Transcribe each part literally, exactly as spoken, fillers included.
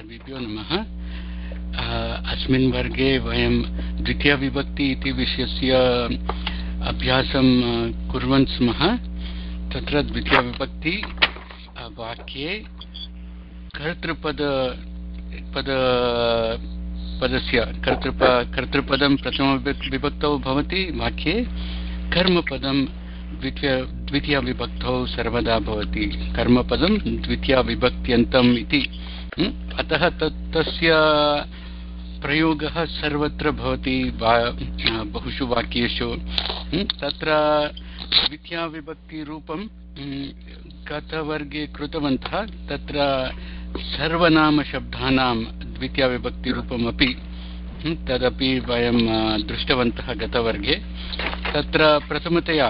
सर्वेभ्यो नमः। अस्मिन् वर्गे वयं द्वितीयविभक्ति इति विषयस्य अभ्यासं कुर्वन् स्मः। तत्र द्वितीयविभक्ति वाक्ये कर्तृपद पद पदस्य कर्तृप कर्तृपदं प्रथमविभक्तौ भवति, वाक्ये कर्मपदं द्वितीय द्वितीयविभक्तौ सर्वदा भवति। कर्मपदं द्वितीयविभक्त्यन्तम् इति। अतः तत् तस्य प्रयोगः सर्वत्र भवति बहुषु वाक्येषु। तत्र द्वितीयविभक्तिरूपं गतवर्गे कृतवन्तः। तत्र सर्वनामशब्दानां द्वितीयविभक्तिरूपमपि तदपि वयं दृष्टवन्तः गतवर्गे। तत्र प्रथमतया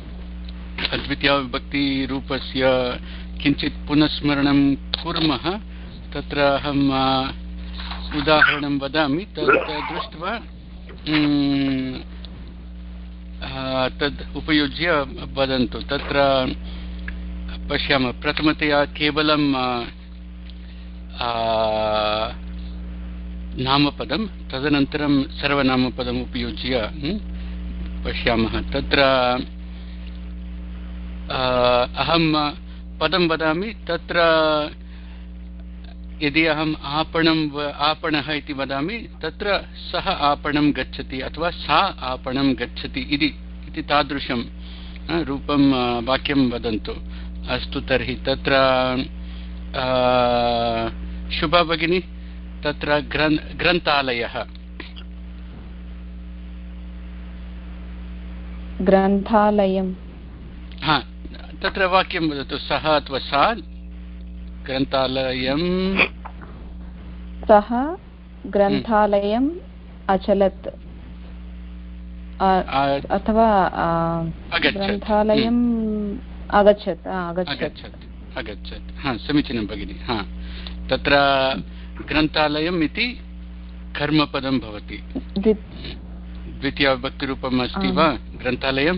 द्वितीयविभक्तिरूपस्य किञ्चित् पुनस्मरणं कुर्मः। तत्र अहम् उदाहरणं वदामि, तत् दृष्ट्वा तद् उपयुज्य वदन्तु। तत्र पश्यामः, प्रथमतया केवलं नामपदं, तदनन्तरं सर्वनामपदम् उपयुज्य पश्यामः। तत्र अहं पदं वदामि। तत्र यदि अहम् आपणं आपणः इति वदामि, तत्र सः आपणं गच्छति अथवा सा आपणं गच्छति इति तादृशं रूपं वाक्यं वदन्तु। अस्तु, तर्हि तत्र शुभा भगिनी, तत्र ग्रन् ग्रन्थालयः ग्रन्थालयं हा तत्र वाक्यं वदतु। सः अथवा सा ग्रन्थालयं सः ग्रन्थालयम् अचलत् अथवा ग्रन्थालयम् अगच्छत् अगच्छत् अगच्छत् हा समीचीनं भगिनि। हा तत्र ग्रन्थालयम् इति कर्मपदं भवति। द्वितीयविभक्तिरूपम् अस्ति वा ग्रन्थालयम्?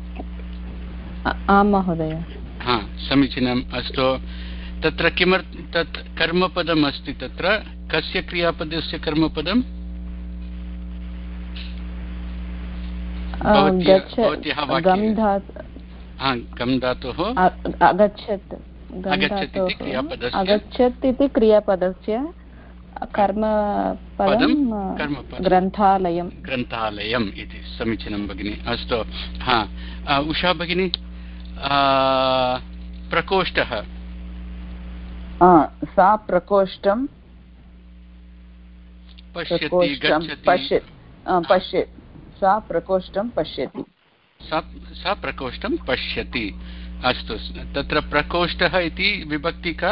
आं महोदय। हा समीचीनम्। अस्तु, तत्र किमर्थं तत् कर्मपदम् अस्ति? तत्र कस्य क्रियापदस्य कर्मपदं? गम् धातोः अगच्छत् अगच्छत् इति क्रियापदस्य कर्मपदं ग्रन्थालयं ग्रन्थालयम् इति। समीचीनं भगिनि। अस्तु, हा उषा भगिनी, प्रकोष्ठः सा प्रकोष्ठं पश्यति पश्यति सा प्रकोष्ठं पश्यति सा प्रकोष्ठं पश्यति। अस्तु, तत्र प्रकोष्ठः इति विभक्ति का?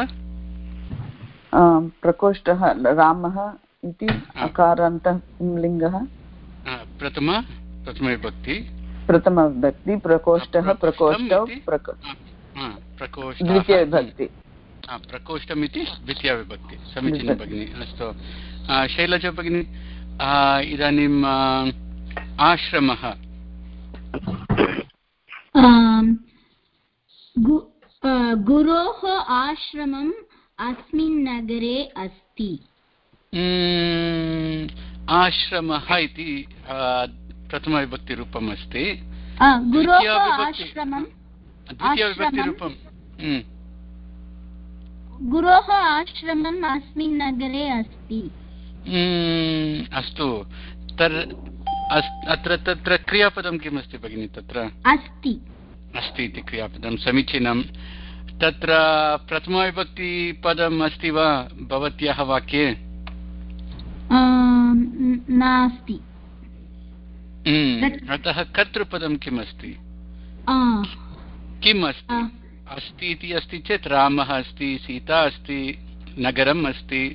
प्रकोष्ठः रामः इति अकारान्तः पुंलिङ्गः। प्रथमा प्रथमविभक्ति प्रथमविभक्ति प्रकोष्ठः प्रकोष्ठौ द्वितीयविभक्ति प्रकोष्ठम् इति द्वितीयविभक्ति। समीचीनं भगिनि। अस्तु, शैलजा भगिनी, इदानीम् आश्रमः गुरोः आश्रमम् अस्मिन् नगरे अस्ति। आश्रमः इति प्रथमविभक्तिरूपम् अस्ति। द्वितीयविभक्तिरूपं गुरोः आश्रमम् अस्मिन् नगरे अस्ति। अस्तु, अत्र तत्र क्रियापदं किमस्ति भगिनि? तत्र अस्ति अस्ति इति क्रियापदं। समीचीनं। तत्र प्रथमविभक्तिपदम् अस्ति वा भवत्याः वाक्ये? नास्ति। अतः कर्तृपदं किमस्ति? किम् अस्ति? अस्ति इति अस्ति चेत् रामः अस्ति, सीता अस्ति, नगरम् अस्ति।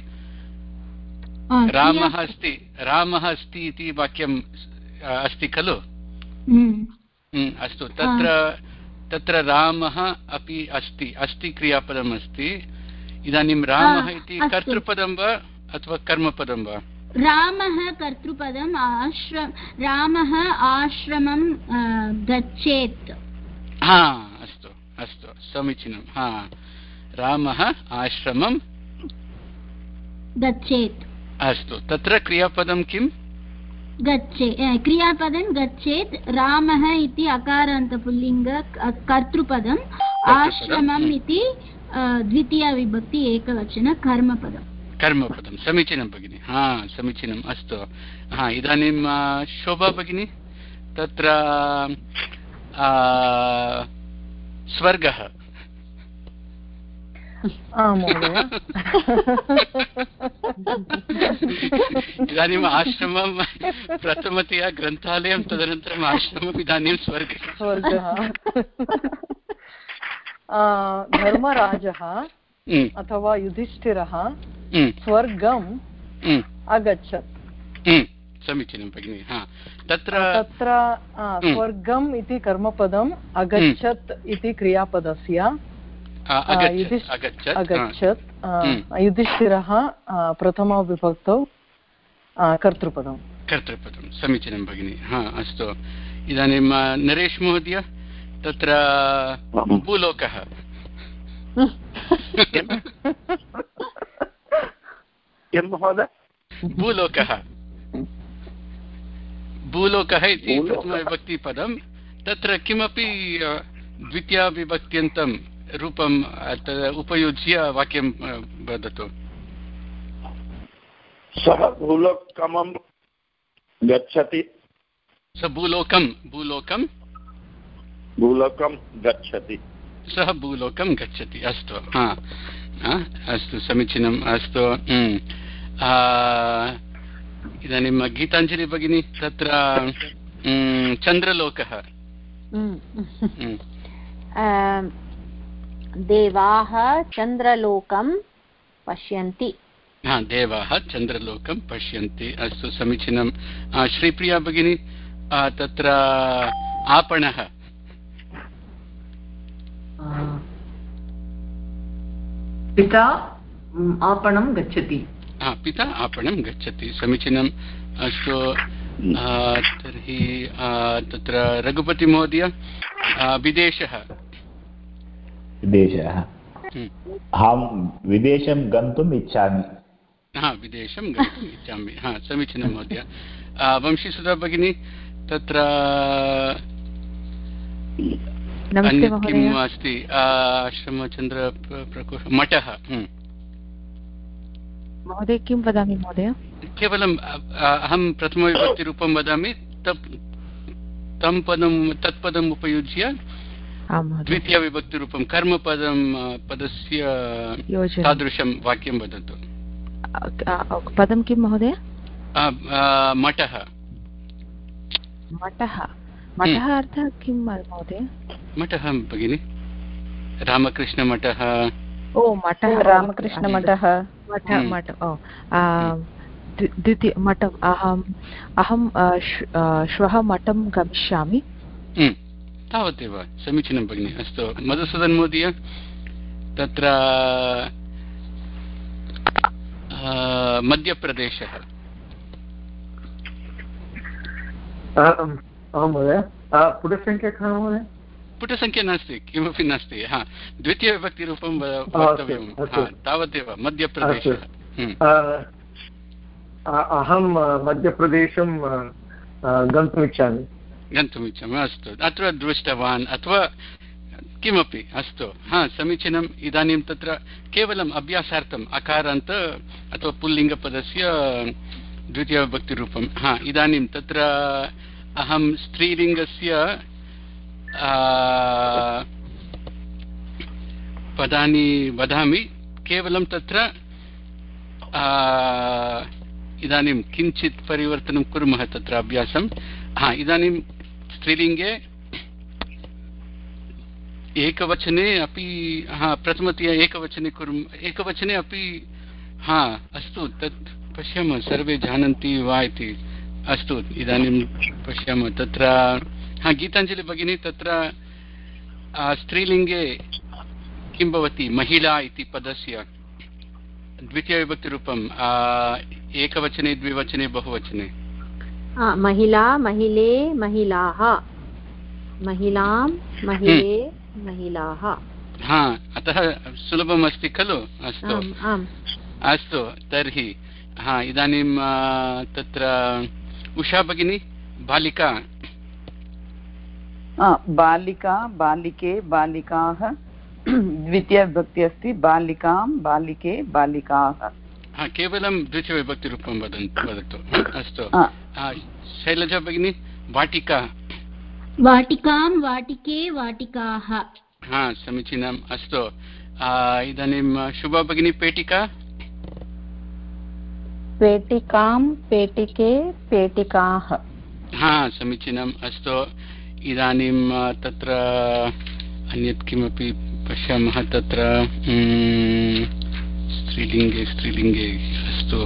रामः अस्ति रामः अस्ति इति वाक्यम् अस्ति खलु? अस्तु, तत्र तत्र रामः अपि अस्ति अस्ति क्रियापदम् अस्ति। इदानीं रामः इति कर्तृपदं वा अथवा कर्मपदं वा? रामः कर्तृपदम्। आश्रम रामः आश्रमं गच्छेत्। हा अस्तु अस्तु समीचीनं। हा रामः आश्रमं गच्छेत्। अस्तु, तत्र क्रियापदं किम्? गच्छे क्रियापदं गच्छेत्। रामः इति अकारान्तपुल्लिङ्ग कर्तृपदम्, आश्रमम् इति द्वितीयविभक्ति एकवचन कर्मपदम्। कर्मपदं समीचीनं भगिनि, हा समीचीनम्। अस्तु, हा इदानीं शोभा भगिनी, तत्र स्वर्गः। इदानीम् आश्रमं प्रथमतया ग्रन्थालयं, तदनन्तरम् आश्रमम्, इदानीं स्वर्गः। स्वर्गः धर्मराजः अथवा युधिष्ठिरः स्वर्गम् अगच्छत्। समीचीनं भगिनि। हा तत्र तत्र स्वर्गम् इति कर्मपदम्, अगच्छत् इति क्रियापदस्य, अगच्छत् युधिष्ठिरः प्रथमविभक्तौ कर्तृपदं कर्तृपदं समीचीनं भगिनि। हा अस्तु, इदानीं नरेश महोदय, तत्र भूलोकः। भूलोकः भूलोकः इति प्रथमविभक्तिपदं, तत्र किमपि द्वितीयाविभक्त्यन्तं रूपं उपयुज्य वाक्यं वदतु। सः भूलोकं गच्छति। स भूलोकं भूलोकं भूलोकं गच्छति। सः भूलोकं गच्छति। अस्तु, हा अस्तु समीचीनम्। अस्तु, इदानीं गीताञ्जलि भगिनी, तत्र चन्द्रलोकः। देवाः चन्द्रलोकं पश्यन्ति। हा देवाः चन्द्रलोकं पश्यन्ति। अस्तु समीचीनं। श्रीप्रिया भगिनी, तत्र आपणः। पिता आपणं गच्छति। हा पिता आपणं गच्छति, समीचीनम्। अस्तु, तर्हि तत्र रघुपतिमहोदय, विदेशः। विदेशः अहं विदेशं गन्तुम् इच्छामि। हा विदेशं गन्तुम् इच्छामि। हा समीचीनं महोदय। वंशीसुधा भगिनी, तत्र किम् अस्ति? आश्रमचन्द्र प्रकोष्ठ मठः। महोदय किं वदामि महोदय? केवलम् अहं प्रथमविभक्तिरूपं वदामि, तं पदं तत्पदम् उपयुज्य द्वितीयविभक्तिरूपं कर्मपदं पदस्य तादृशं वाक्यं वदतु। पदं किं महोदय? मठः। मठः मठः अर्थः किं महोदय? मठः भगिनि, रामकृष्णमठः। ओ मठः, रामकृष्णमठः। मठ मठ ओ द्वितीय मठम्। अहम् अहं श्वः मठं गमिष्यामि। तावदेव, समीचीनं भगिनि। अस्तु, मधुसूदन महोदय, तत्र मध्यप्रदेशः। महोदय पुटसङ्ख्या कः महोदय? पुटसङ्ख्या नास्ति, किमपि नास्ति। हा द्वितीयविभक्तिरूपं वक्तव्यं। तावदेव, मध्यप्रदेशः। अहं मध्यप्रदेशं गन्तुमिच्छामि। गन्तुमिच्छामि। अस्तु, अत्र दृष्टवान् अथवा किमपि। अस्तु, हा समीचीनम्। इदानीं तत्र केवलम् अभ्यासार्थम् अकारान्त अथवा पुल्लिङ्गपदस्य द्वितीयविभक्तिरूपं। हा इदानीं तत्र अहं स्त्रीलिङ्गस्य पदानि वदामि। केवलं तत्र इदानीं किञ्चित् परिवर्तनं कुर्मः तत्र अभ्यासं। हा इदानीं स्त्रीलिङ्गे एकवचने अपि, हा प्रथमतया एकवचने कुर्मः, एकवचने अपि। हा अस्तु, तत् पश्यामः, सर्वे जानन्ति वा इति। अस्तु, इदानीं पश्यामः तत्र। हा गीताञ्जलि भगिनी, तत्र स्त्रीलिङ्गे किं भवति? महिला इति पदस्य द्वितीयविभक्तिरूपं एकवचने, द्विवचने, बहुवचने? महिला, महिले, महिलाः, महिलां, महिले, महिलाः। हा अतः सुलभम् अस्ति खलु। अस्तु, अस्तु तर्हि हा इदानीं तत्र उषा भगिनी बालिका बालिका बालिके बालिकाः द्वितीयविभक्ति अस्ति बालिकां बालिके बालिकाः हा केवलं द्वितीयविभक्तिरूपं वदन्तु वदतु अस्तु शैलजा भगिनी वाटिका वाटिकां वाटिके वाटिकाः हा समीचीनम् अस्तु इदानीं शुभा भगिनी पेटिका पेटिकां पेटिके पेटिकाः हा समीचीनम् अस्तु इदानीं तत्र अन्यत् किमपि पश्यामः तत्र स्त्रीलिङ्गे स्त्रीलिङ्गे अस्तु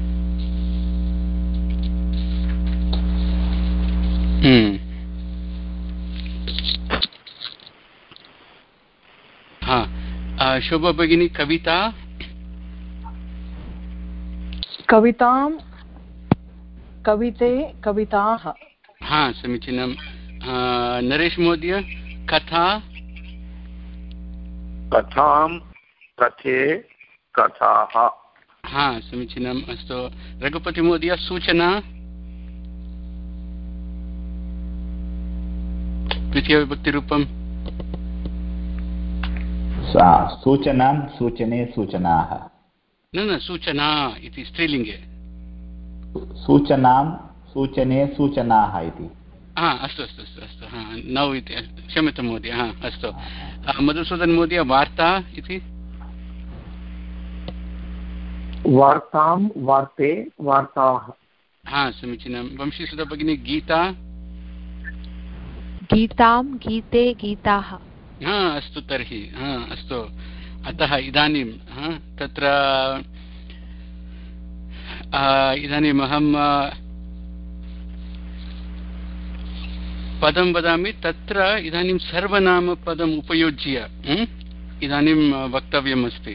हा शोभा भगिनी कविता कवितां कविते कविताः हा समीचीनं नरेश महोदय कथा कथां कथे कथाः हा समीचीनम् अस्तु रघुपति महोदय सूचना द्वितीयविभक्तिरूपं सूचनां सूचने सूचनाः न न सूचना इति स्त्रीलिङ्गे सूचनां सूचने सूचनाः इति हा अस्तु अस्तु अस्तु अस्तु हा नौ इति क्षम्यतां महोदय हा अस्तु मधुसूदन महोदय वार्ता इति वार्तां वार्ते वार्ताः हा समीचीनं वंशीसुधा भगिनी गीता गीतां गीते गीताः हा अस्तु तर्हि हा अस्तु अतः इदानीं हा तत्र इदानीम् अहं पदं वदामि तत्र इदानीं सर्वनामपदम् उपयुज्य इदानीं वक्तव्यम् अस्ति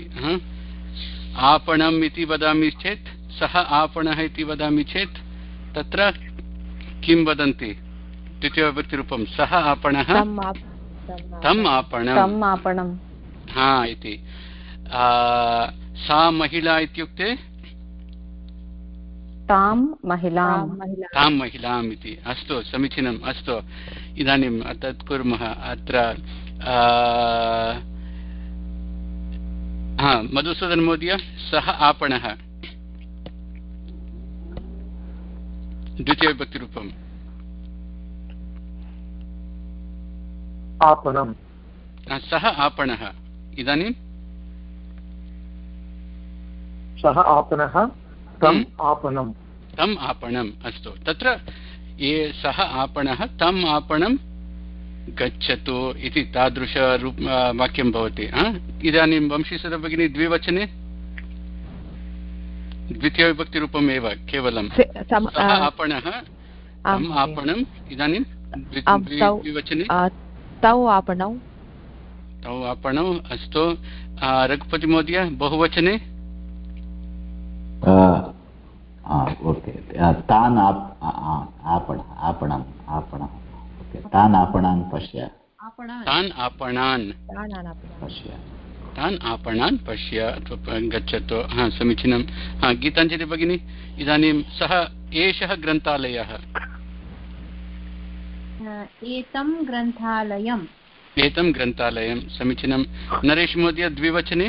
आपणम् इति वदामि चेत् सः आपणः इति वदामि चेत् तत्र किं वदन्ति द्वितीयविभक्तिरूपं सः आपणः तम् आपणम् आपणं हा इति सा महिला इत्युक्ते तां महिलां तां महिलाम् इति अस्तु समीचीनम् अस्तु इदानीं तत् कुर्मः अत्र हा मधुसूदन महोदय सः आपणः द्वितीयविभक्तिरूपम् आपणं सः आपणः इदानीं सः आपणः तम् आपणं तम् आपणम् अस्तु तत्र ये सः आपणः तम् आपणं गच्छतु इति तादृशरूप वाक्यं भवति इदानीं वंशीसुधा भगिनी द्विवचने द्वितीयविभक्तिरूपम् एव केवलं सः आपणः तम् आपणम् इदानीं द्विवचने तौ आपणौ तौ आपणौ अस्तु रघुपति महोदय बहुवचने ओके तान् आपणम् आपणम् तान् आपणान् पश्य तान् आपणान् पश्य तान् आपणान् पश्य अथवा गच्छतु हा समीचीनं हा गीताञ्जलि भगिनी इदानीं सः एषः ग्रन्थालयः एतं ग्रन्थालयम् एतं ग्रन्थालयं समीचीनं नरेश महोदय द्विवचने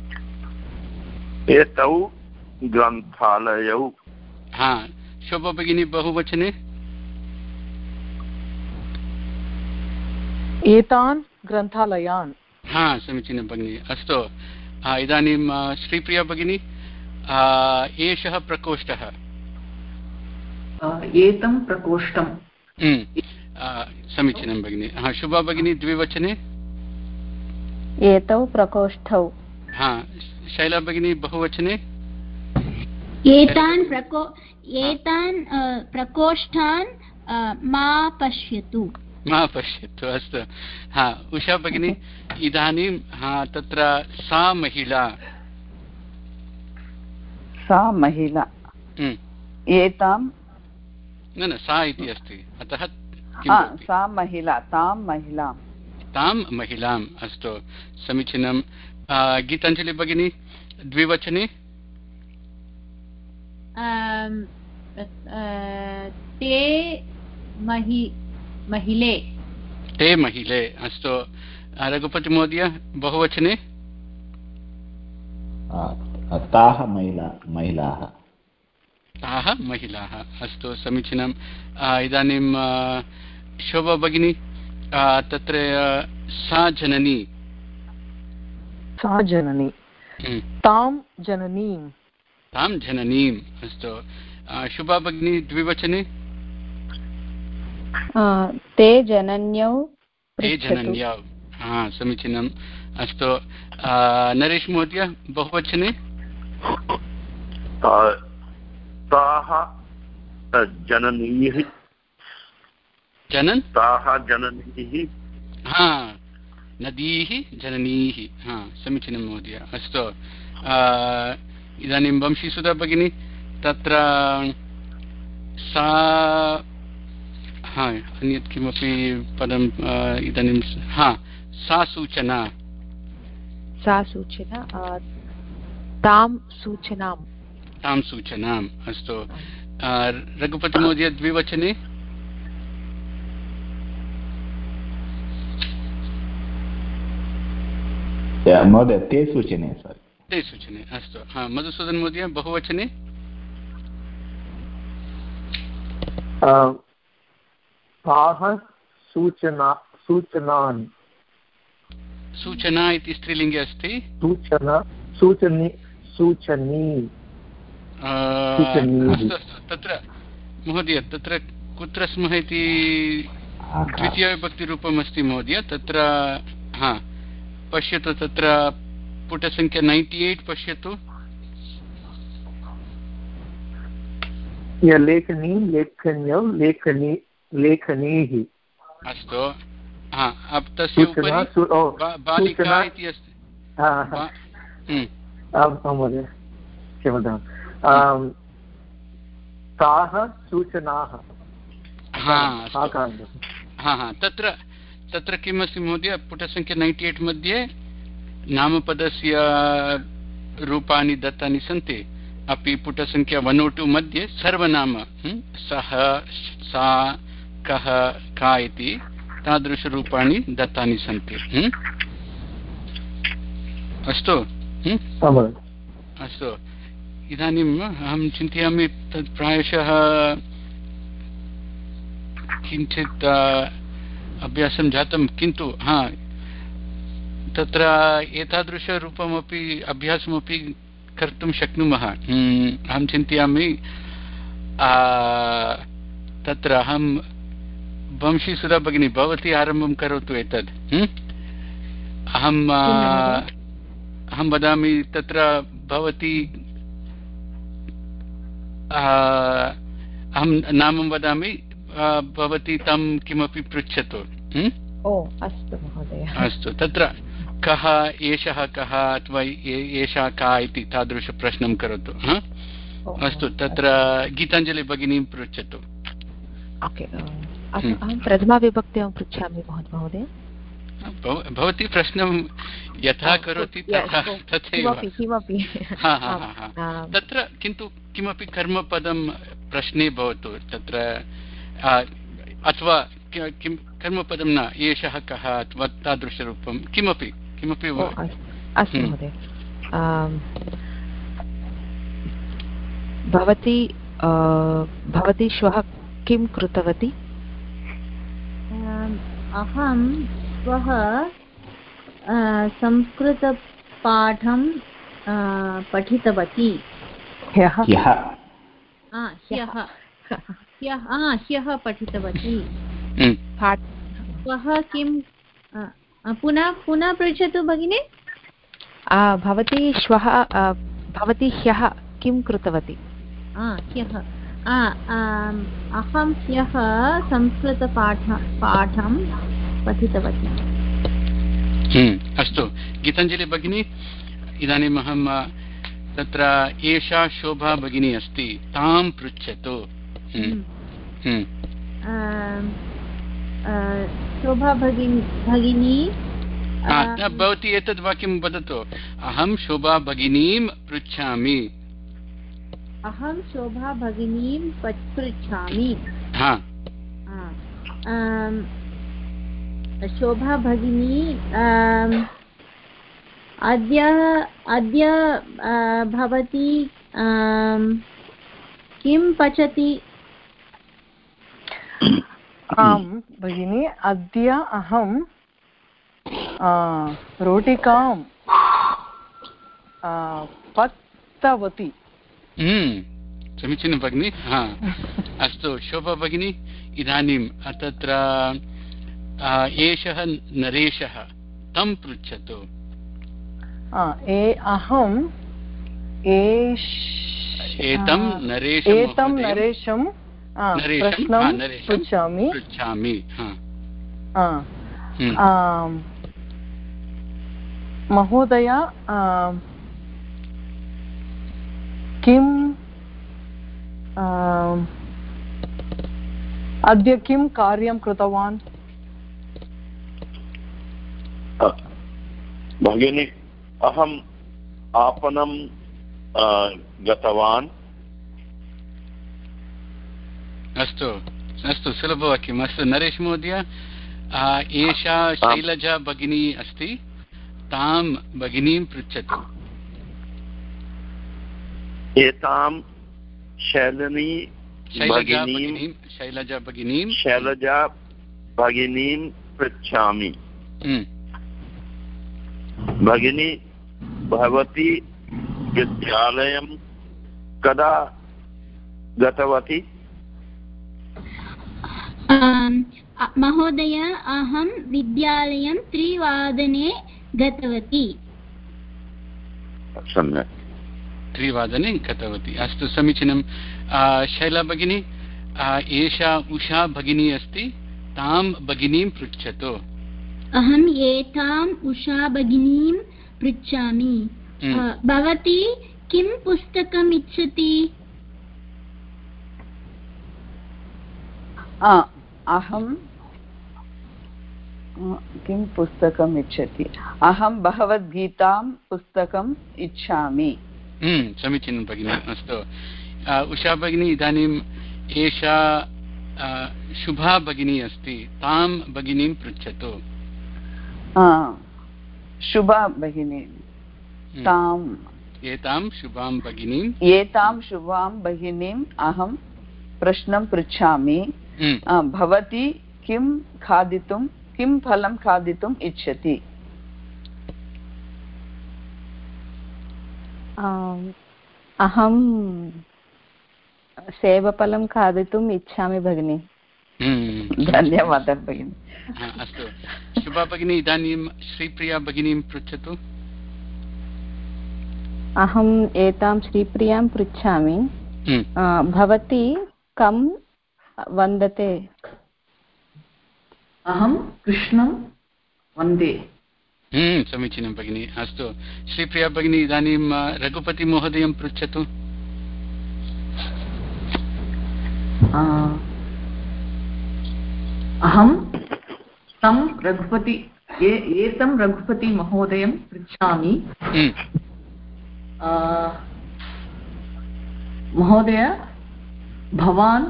एतौ ग्रन्थालयौ हा शोभा भगिनी बहुवचने एतान् ग्रन्थालयान् हा समीचीनं भगिनी अस्तु इदानीं श्रीप्रिया भगिनी एषः प्रकोष्ठः एतं प्रकोष्ठं समीचीनं भगिनी हा शुभा भगिनी द्विवचने एतौ प्रकोष्ठौ हा शैला भगिनी बहुवचने एतान् प्रको एतान् प्रकोष्ठान् मा पश्यतु मा पश्यतु अस्तु हा उषा भगिनी इदानीं हा तत्र सा महिला सा महिला एतां न न सा इति अस्ति अतः सा महिला तां महिलां तां महिलाम् अस्तु समीचीनं गीताञ्जलि भगिनी द्विवचने ते महि महिले ते महिले अस्तु रघुपतिमहोदय बहुवचने ताः महिला महिलाः ताः महिलाः अस्तु समीचीनम् इदानीं शोभा भगिनी तत्र सा जननी सा जननी तां जननीं तां जननीम् अस्तु शुभा भगिनी द्विवचने ते जनन्यौ ते जनन्यौ हा समीचीनम् अस्तु नरेश महोदय बहुवचने ताः जननीः जनन् ताः जननीः हा नदीः जननीः हा समीचीनं महोदय अस्तु इदानीं वंशीसुधा भगिनी तत्र सा हा अन्यत् किमपि पदम् इदानीं हा सा सूचना सा सूचना तां सूचनां तां सूचनाम् अस्तु रघुपतिमहोदय द्विवचने महोदय ते सूचने सरि ते सूचने अस्तु हा मधुसूदन महोदय बहुवचने ताः सूचना सूचनान् सूचना इति स्त्रीलिङ्गे अस्ति सूचना सूचनी सूचनी अस्तु अस्तु तत्र महोदय तत्र कुत्र स्मः इति द्वितीयविभक्तिरूपम् अस्ति महोदय तत्र हा पश्यतु तत्र पुटसङ्ख्या नैन्टि एय्ट् पश्यतु लेखनी लेखन्यौ लेखनी लेखनीः अस्तु हा तस्य उपरि बालिका इति अस्ति महोदय क्षम्यतां ताः सूचनाः हा हा तत्र तत्र किम् अस्ति महोदय पुटसङ्ख्या नैन्टि एय्ट् मध्ये नामपदस्य रूपाणि दत्तानि सन्ति अपि पुटसङ्ख्या वन् ओ टु मध्ये सर्वनाम सः सा कः का इति तादृशरूपाणि दत्तानि सन्ति अस्तु अस्तु इदानीम् अहं चिन्तयामि तत् प्रायशः किञ्चित् अभ्यासं जातं किन्तु हा तत्र एतादृशरूपमपि अभ्यासमपि कर्तुं शक्नुमः अहं चिन्तयामि तत्र अहं वंशीसुधा भगिनी भवती आरम्भं करोतु एतद् अहम् अहं वदामि तत्र भवती अहं नामं वदामि भवती तं किमपि पृच्छतु ओ अस्तु महोदय अस्तु तत्र कः एषः कः अथवा एषा का इति तादृशप्रश्नं करोतु अस्तु तत्र गीताञ्जलि भगिनीं पृच्छतु ओके अहं प्रथमाविभक्तिं पृच्छामि महोदय भवती प्रश्नं यथा करोति तथा तथैव किमपि तत्र किन्तु किमपि कर्मपदं प्रश्ने भवतु तत्र अथवा किं कर्मपदं न एषः कः अथवा तादृशरूपं किमपि किमपि अस्तु महोदय भवती भवती श्वः किं कृतवती अहं श्वः संस्कृतपाठं पठितवती ह्यः ह्यः ह्यः पठितवती श्वः किं पुनः पुनः पृच्छतु भगिनी भवती श्वः भवती ह्यः किं कृतवती ह्यः अहं ह्यः संस्कृतपाठ पाठं पठितवती अस्तु गीताञ्जलि भगिनी इदानीम् अहं तत्र एषा शोभा भगिनी अस्ति तां पृच्छतु शोभा भगिनी भगिनी भवती एतद् वाक्यं वदतु अहं शोभा भगिनीं पृच्छामि अहं शोभा भगिनीं पृच्छामि। शोभा भगिनी अद्य अद्य भवती किं पचति? आं भगिनी, अद्य अहं रोटिकां पक्तवती। समीचीनं भगिनि। हा, अस्तु शोभा भगिनी, इदानीं तत्र एषः नरेशः, तं पृच्छतु। अहम् एतं नरेशं एतं नरेशं प्रश्नं पृच्छामि पृच्छामि महोदय, किं अद्य किं कार्यं कृतवान्? भगिनी, अहम् आपणं गतवान्। अस्तु अस्तु, सुलभवाक्यम्। अस्तु नरेश महोदय, एषा शैलजा भगिनी अस्ति, तां भगिनीं पृच्छतु। एतां शैलनी भगिनीं शैलजा भगिनीं शैलजा भगिनीं पृच्छामि। भगिनी, भवती विद्यालयं कदा गतवती? महोदय, अहं विद्यालयं त्रिवादने गतवती। सम्यक्, त्रिवादने गतवती। अस्तु, समीचीनं। शैला भगिनी, एषा उषा भगिनी अस्ति, तां भगिनीं पृच्छतु। अहम् एताम् उषा भगिनीं पृच्छामि। भवती किं पुस्तकम् इच्छति? अहं किं पुस्तकम् इच्छति? अहं भगवद्गीतां पुस्तकम् इच्छामि। समीचीनं भगिनी। अस्तु उषा भगिनी, इदानीम् एषा शुभा भगिनी अस्ति, तां भगिनीं पृच्छतु। शुभा भगिनी, ताम् एतां शुभां भगिनीं एतां शुभां भगिनीम् अहं प्रश्नं पृच्छामि। भवती किं खादितुं किं फलं खादितुम् इच्छति? अहं सेवफलं खादितुम् इच्छामि भगिनि। धन्यवादः भगिनि। अस्तु शुभा भगिनी, इदानीं श्रीप्रिया भगिनीं पृच्छतु। अहम् एतां श्रीप्रियां पृच्छामि। भवती कं वन्दते? अहं कृष्णं वन्दे। समीचीनं भगिनी। अस्तु श्रीप्रिया भगिनी, इदानीं रघुपतिमहोदयं पृच्छतु। अहं तं रघुपति एतं रघुपतिमहोदयं पृच्छामि। महोदय, भवान्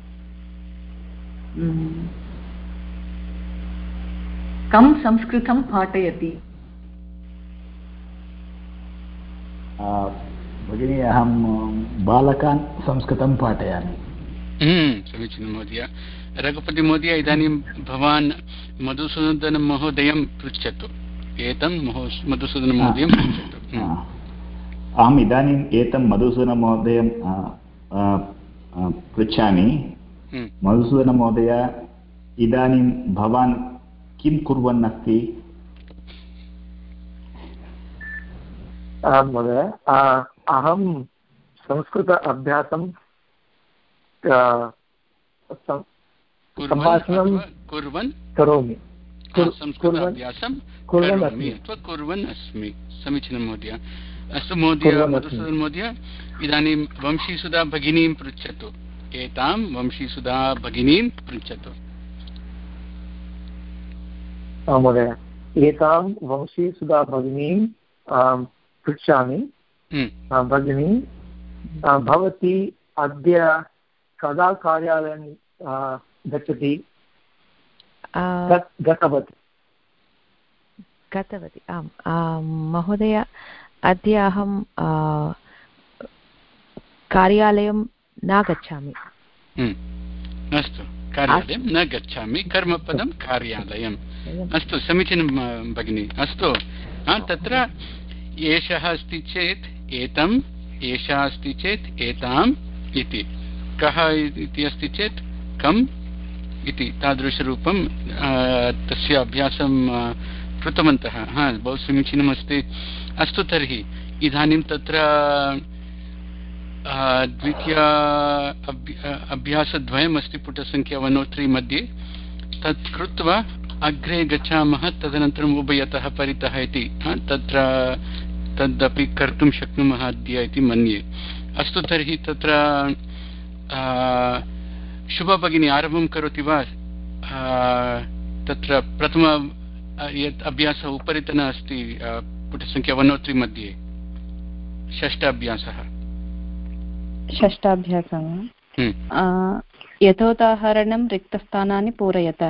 कं संस्कृतं पाठयति? भगिनी, अहं बालकान् संस्कृतं पाठयामि। समीचीनं महोदय। रघुपतिमहोदय, इदानीं भवान् मधुसूदनमहोदयं पृच्छतु। एतं मधुसूदनमहोदयं पृच्छतु। अहम् इदानीम् एतं मधुसूदनमहोदयं पृच्छामि। मधुसूदनमहोदय, इदानीं भवान् किं कुर्वन् अस्ति? आं महोदय, अहं संस्कृत अभ्यासं सम्भाषणं कुर्वन् करोमि कुर्वन् अस्मि। समीचीनं महोदय। अस्तु महोदय, मधुसूदन महोदय, इदानीं वंशीसुधा भगिनीं पृच्छतु। एतां वंशीसुधा भगिनीं पृच्छतु। महोदय, एतां वंशीसुधा भगिनीं पृच्छामि। भगिनी, भवती अद्य कदा कार्यालयं गच्छति? गतवती गतवती आम् महोदय अद्य अहं कार्यालयं न गच्छामि। अस्तु, कार्यालयं न गच्छामि, कर्मपदं कार्यालयम्। अस्तु, समीचीनं भगिनि। अस्तु, तत्र एषः अस्ति चेत् एतम्, एषा अस्ति चेत् एताम् इति, कः इति अस्ति चेत् कम् इति तादृशरूपं तस्य अभ्यासं कृतवन्तः। हा, बहु समीचीनम् अस्ति। अस्तु, तर्हि इदानीं तत्र द्वितीय अभ्यासद्वयम् अस्ति पुटसङ्ख्या वन् ओ त्री मध्ये। तत् कृत्वा अग्रे गच्छामः, तदनन्तरम् उभयतः परितः इति तत्र तदपि कर्तुं शक्नुमः अद्य इति मन्ये। अस्तु, तर्हि तत्र शुभा भगिनी आरम्भं करोति वा? तत्र प्रथम यत् अभ्यासः उपरितन अस्ति पुटसङ्ख्या वन् ओ त्री मध्ये, षष्ठ अभ्यासः। षष्ठाभ्यासः यथोदाहरणं रिक्तस्थानानि पूरयत।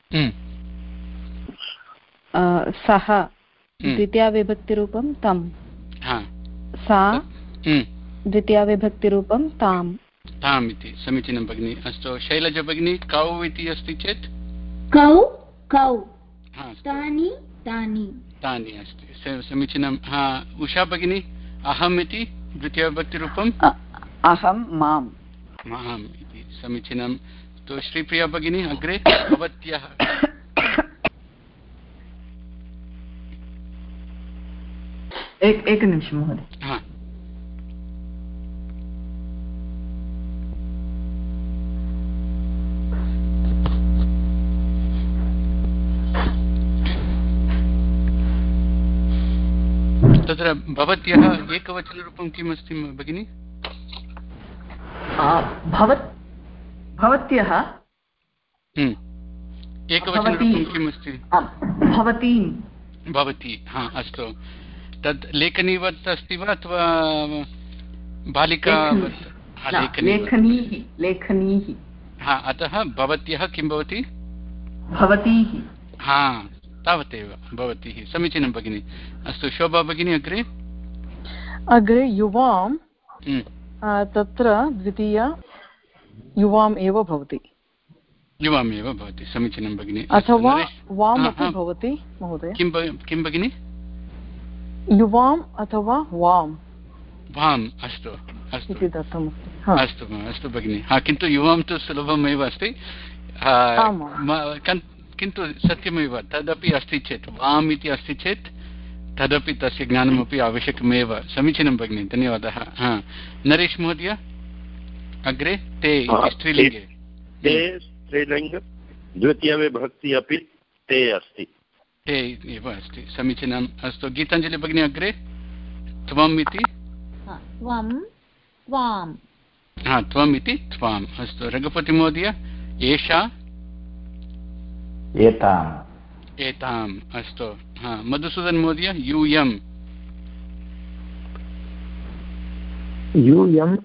सः द्वितीयाविभक्तिरूपं तं, सा द्वितीयाविभक्तिरूपं ताम् ताम् इति। समीचीनं भगिनि। अस्तु, शैलजा भगिनी, कौ इति अस्ति चेत् कौ कौ, तानि तानि तानि अस्ति। समीचीनं। हा, उषा भगिनी, अहम् इति द्वितीयाविभक्तिरूपम् अहं माम् माम् इति। समीचीनं। तो श्रीप्रिया भगिनी अग्रे भवत्याः। एक एकनिमिषं महोदय। हा, तत्र भवत्याः एकवचनरूपं किम् अस्ति भगिनि? भवत्यः एकवचनरूपं किम् अस्ति? भवतीं भवती। हा, अस्तु। तद् लेखनीवत् अस्ति वा अथवा बालिका? लेखनीः लेखनीः। हा, अतः भवत्यः किं भवति? भवतीः। हा, तावदेव, भवतीः। समीचीनं भगिनि। अस्तु, शोभा भगिनी अग्रे। अग्रे युवां, तत्र द्वितीय युवाम् एव भवति। युवाम् एव भवति। समीचीनं भगिनि। अथवा वाम् अपि भवति महोदय। किं किं भगिनि? युवाम् अथवा वाम् वाम्। अस्तु अस्तु इति दत्तमस्ति। अस्तु अस्तु भगिनि। हा, किन्तु युवां तु सुलभमेव अस्ति, किन्तु सत्यमेव तदपि अस्ति चेत्, वाम् इति अस्ति चेत् तदपि तस्य ज्ञानमपि आवश्यकमेव। समीचीनं भगिनि, धन्यवादः। हा, नरेश महोदय अग्रे। ते इति स्त्रीलिङ्गे। ते स्त्रीलिङ्ग, द्वितीयविभक्ति अपि ते अस्ति। ते एव अस्ति। समीचीनम्। अस्तु, गीताञ्जलि भगिनी अग्रे। त्वम् इति त्वं त्वाम्। हा, त्वम् इति त्वाम्। अस्तु, रघुपति महोदय एषा एताम् एताम्। अस्तु। हा, मधुसूदन महोदय यूयम् यूयम्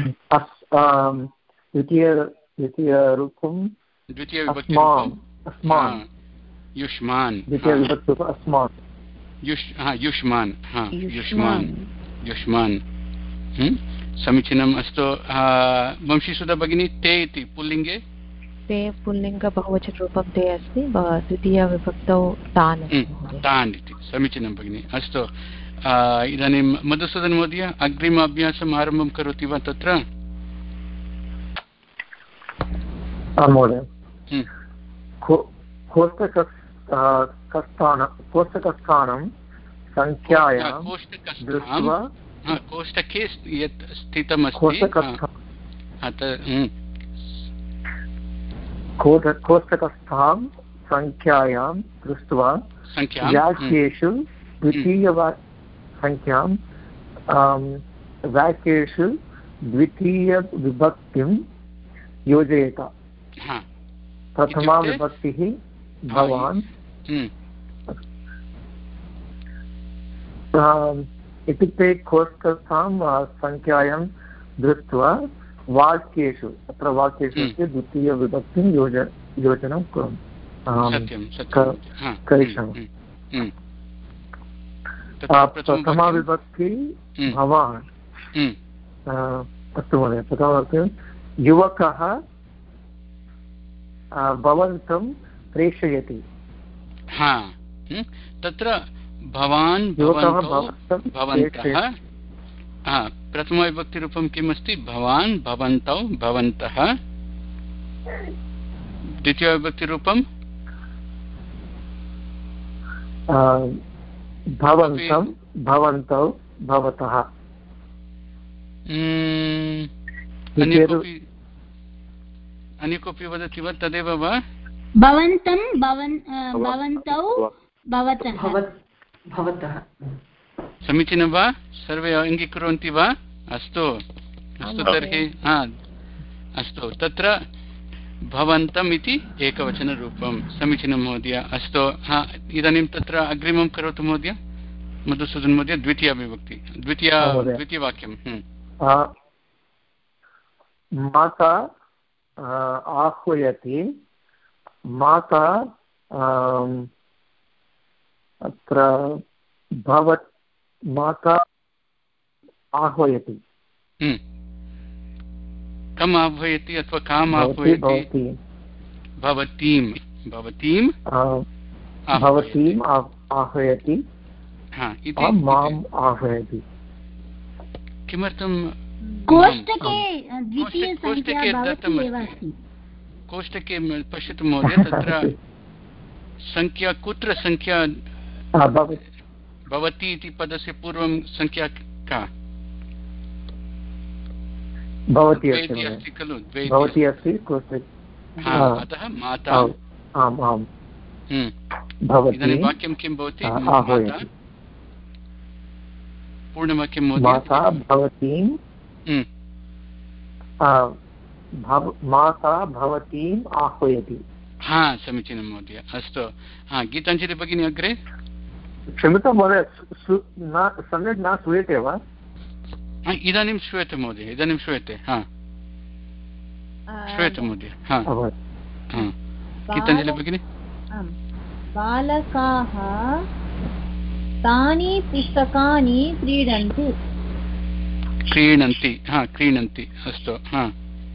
द्वितीय द्वितीयरूपं द्वितीयविभक्तिरूपम् अस्मान्। युष्मान्। द्वितीयविभक्तिरूपम् अस्मान्। युष् हा युष्मान्। हा, युष्मान् युष्मान्। समीचीनम्। अस्तु, वंशीसुधा भगिनी ते इति पुल्लिङ्गे। ते पुल्लिङ्ग बहुवचनरूपं ते अस्ति, द्वितीयविभक्तौ तान् तान् इति। समीचीनं भगिनि। अस्तु, इदानीं मधुसूदन महोदय अग्रिम अभ्यासम् आरम्भं करोति वा तत्र? महोदय, कोष्टकस्थानं संख्यायां दृष्ट्वा कोष्टके यत् स्थितमस्ति कोष्टकस्थां संख्यायां दृष्ट्वा वाक्येषु द्वितीयसंख्यां वाक्येषु द्वितीयविभक्तिं योजयेत। प्रथमा विभक्तिः भवान्, इत्युक्ते कोष्टकस्थां संख्यायां दृष्ट्वा वाक्येषु अत्र वाक्येषु अस्ति द्वितीयविभक्तिं योज योजनं करिष्यामि। प्रथमाविभक्ति भवान्, अस्तु महोदय, प्रथमविभक्ति युवकः भवन्तं प्रेषयति। हा, तत्र भवान् भवन्तः, हा, प्रथमविभक्तिरूपं किम् अस्ति? भवान् भवन्तौ भवन्तः। द्वितीयविभक्तिरूपं भवन्तं भवन्तौ भवतः। अन्य कोऽपि वदति वा? तदेव वा? भवन्तं भवन्तौ भवतः। समीचीनं वा? सर्वे अङ्गीकुर्वन्ति वा? अस्तु अस्तु तर्हि हा अस्तु, तत्र भवन्तम् इति एकवचनरूपं। समीचीनं महोदय। अस्तु, हा, इदानीं तत्र अग्रिमं करोतु महोदय, मधुसूदन महोदय। द्वितीयविभक्ति, द्वितीय द्वितीयवाक्यं। माता आह्वयति, माता अत्र भवत् माता आह्वयति। कम् आह्वयति अथवा काम् आह्वयति? भवतीं भवतीं भवतीम् आह्वयति, माम् आह्वयति। किमर्थं? कोष्टके द्वितीयसंख्या भवति एव अस्ति। कोष्टके पश्यतु महोदय, तत्र संख्या कुत्र? संख्या भवति इति पदस्य पूर्वं संख्या का? भवति अस्ति खलु? भवति अस्ति कोष्टके। अतः माता। आम् आम्। इदानीं वाक्यं किं भवति? पूर्णवाक्यं माता भवतीं माता भवतीम् आह्वयति। हा, समीचीनं महोदय। अस्तु, हा, गीताञ्जलि भगिनी अग्रे। क्षम्यतां महोदय, सम्यक् न श्रूयते वा? इदानीं श्रूयते महोदय, इदानीं श्रूयते। हा, श्रूयते महोदय। हा, गीताञ्जलि भगिनी। बालकाः तानि पुस्तकानि क्रीडन्ति। क्रीणन्ति, हा, क्रीणन्ति। अस्तु, हा,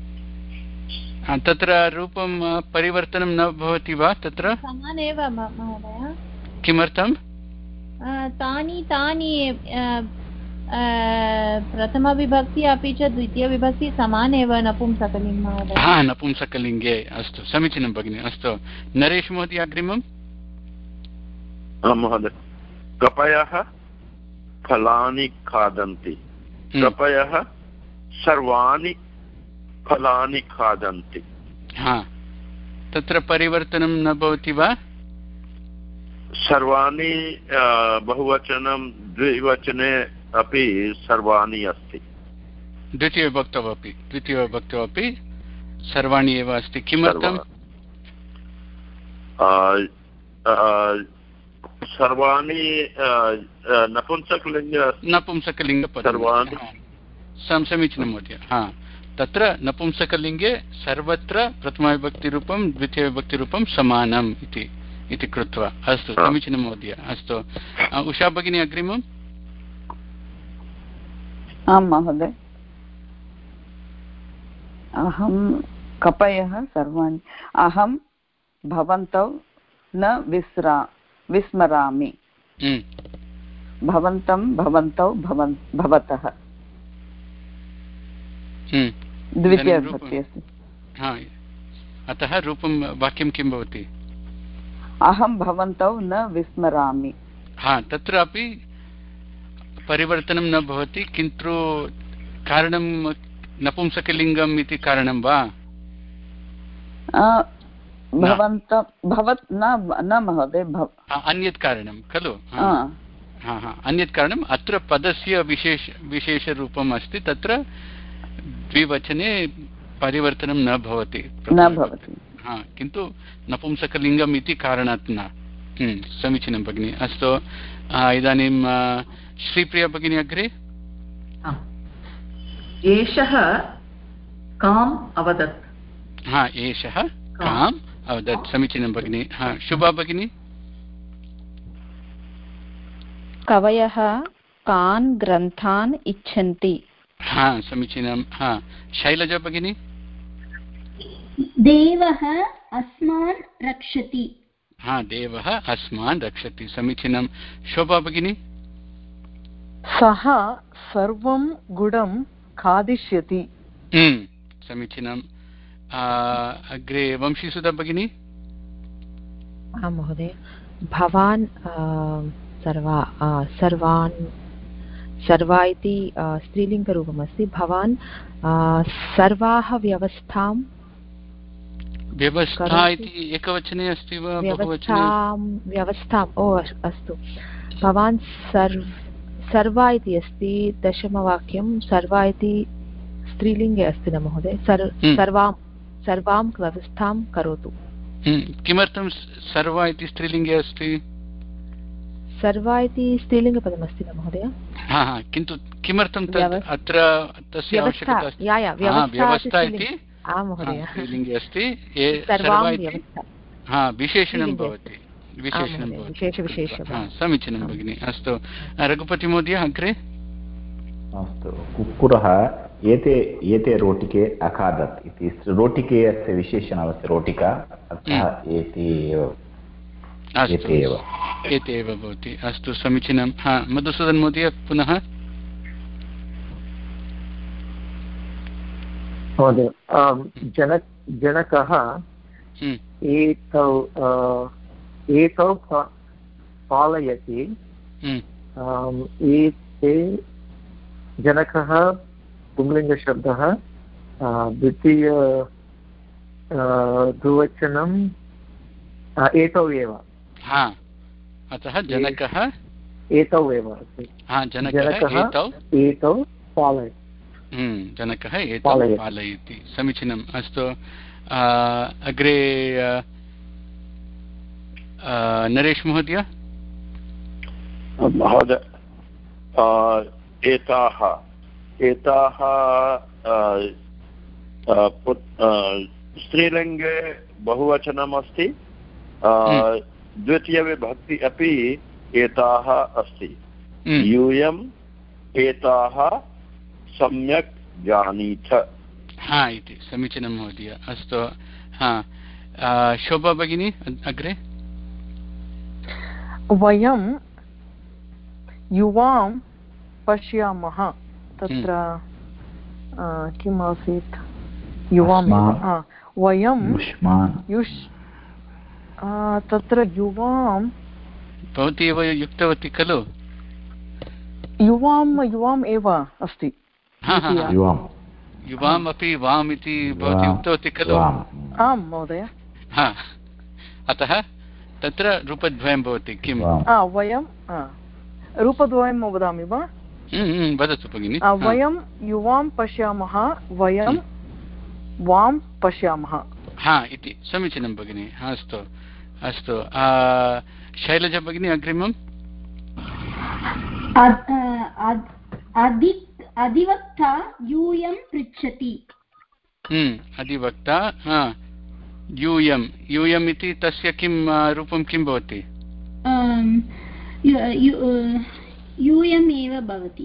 तत्र रूपं परिवर्तनं न भवति वा? तत्र समानेव महोदय। किमर्थं? तानि तानि प्रथमविभक्ति अपि च द्वितीयविभक्ति समानेव नपुंसकलिङ्गे महोदय। हा, नपुंसकलिङ्गे। अस्तु, समीचीनं भगिनि। अस्तु, नरेश महोदय अग्रिमम्। महोदय, कपयः फलानि खादन्ति। कपयः सर्वाणि फलानि खादन्ति। हा, तत्र परिवर्तनं न भवति वा? सर्वाणि बहुवचनं, द्विवचने अपि सर्वाणि अस्ति। द्वितीयविभक्तौ अपि द्वितीयविभक्तौ अपि सर्वाणि एव अस्ति। किमर्थं? सर्वाणि नपुंसकलिङ्ग नपुंसकलिङ्गपदं। समीचीनं महोदय। हा, तत्र नपुंसकलिङ्गे सर्वत्र प्रथमविभक्तिरूपं द्वितीयविभक्तिरूपं समानम् इति इति कृत्वा। अस्तु, समीचीनं महोदय। अस्तु, उषा भगिनी अग्रिमम्। आं महोदय, अहं कपयः सर्वाणि, अहं भवन्तौ न विस्रा विस्मरामि। भवन्तं भवन्तौ भवन् भवतः। द्वितीयविभक्ति अस्ति। अतः रूपं वाक्यं किं भवति? अहं भवन्तौ न विस्मरामि। हा, तत्रापि परिवर्तनं न भवति, किन्तु कारणं नपुंसकलिङ्गम् इति कारणं वा? भवन्त भवत् न महोदय, अन्यत् कारणं खलु? हा हा, अन्यत् कारणम्। अत्र पदस्य विशेष विशेषरूपम् अस्ति, तत्र द्विवचने परिवर्तनं न भवति न भवति। हा, किन्तु नपुंसकलिङ्गम् इति कारणात् न। समीचीनं भगिनि। अस्तु, इदानीं श्रीप्रिया भगिनी अग्रे। एषः काम् अवदत् हा एषः काम् अवदत् समीचीनं भगिनि हा शुभा भगिनि कवयः कान् ग्रन्थान् इच्छन्ति हा समीचीनं हा शैलजा भगिनि देवः अस्मान् रक्षति हा देवः अस्मान् रक्षति समीचीनं शोभा भगिनि सः सर्वं गुडं खादिष्यति समीचीनं अग्रे वंशीसुधा भगिनि आं महोदय भवान् सर्वा सर्वान् सर्वा इति स्त्रीलिङ्गरूपमस्ति भवान् सर्वाः व्यवस्थां व्यवस्था इति एकवचने अस्ति वा व्यवस्थां व्यवस्थाम् ओ अस्तु भवान् सर्व सर्वा इति अस्ति दशमवाक्यं सर्वा इति स्त्रीलिङ्गे अस्ति न महोदय सर्वां सर्वां व्यवस्थां करोतु किमर्थं सर्वा इति स्त्रीलिङ्गे अस्ति सर्वा इति स्त्रीलिङ्गपदमस्ति न महोदय हा हा किन्तु किमर्थं अत्र तस्य आवश्यकता व्यवस्था इति आं महोदय स्त्रीलिङ्गे अस्ति हा विशेषणं भवति विशेषणं भवति समीचीनं भगिनि अस्तु रघुपतिमहोदय अग्रे अस्तु कुक्कुरः एते एते रोटिके अखादत् इति रोटिके अस्य विशेषणमस्ति रोटिका अतः एते एव एते एव एते एव भवति अस्तु समीचीनं हा मधुसूदन महोदय पुनः महोदय जनक जनकः एतौ एतौ पालयति एते जनकः पुंलिङ्गशब्दः द्वितीय द्विवचनं एतौ एव हा अतः जनकः एतौ एव अस्ति जनकः एतौ पालयति जनकः एतौ पालयति समीचीनम् अस्तु अग्रे नरेश महोदय महोदय एताः एताः स्त्रीलिङ्गे बहुवचनमस्ति द्वितीयविभक्ति अपि एताः अस्ति यूयम् एताः सम्यक् जानीथ हा इति समीचीनं महोदय अस्तु हा शोभा भगिनी अग्रे वयं युवां पश्यामः तत्र किम् आसीत् युवां वयं युष् तत्र युवां भवती एव युक्तवती खलु युवां युवाम् एव अस्ति युवाम् अपि वाम् इति भवती उक्तवती खलु आं महोदय अतः तत्र रूपद्वयं भवति किं वयं रूपद्वयं वदामि वा वदतु भगिनि वयं युवां पश्यामः वयं वां पश्यामः हा इति समीचीनं भगिनि अस्तु अस्तु शैलजा भगिनी अग्रिमम् अधिवक्ता यूयं पृच्छति अधिवक्ता यूयं यूयम् इति तस्य किं रूपं किं भवति यूयम् एव भवति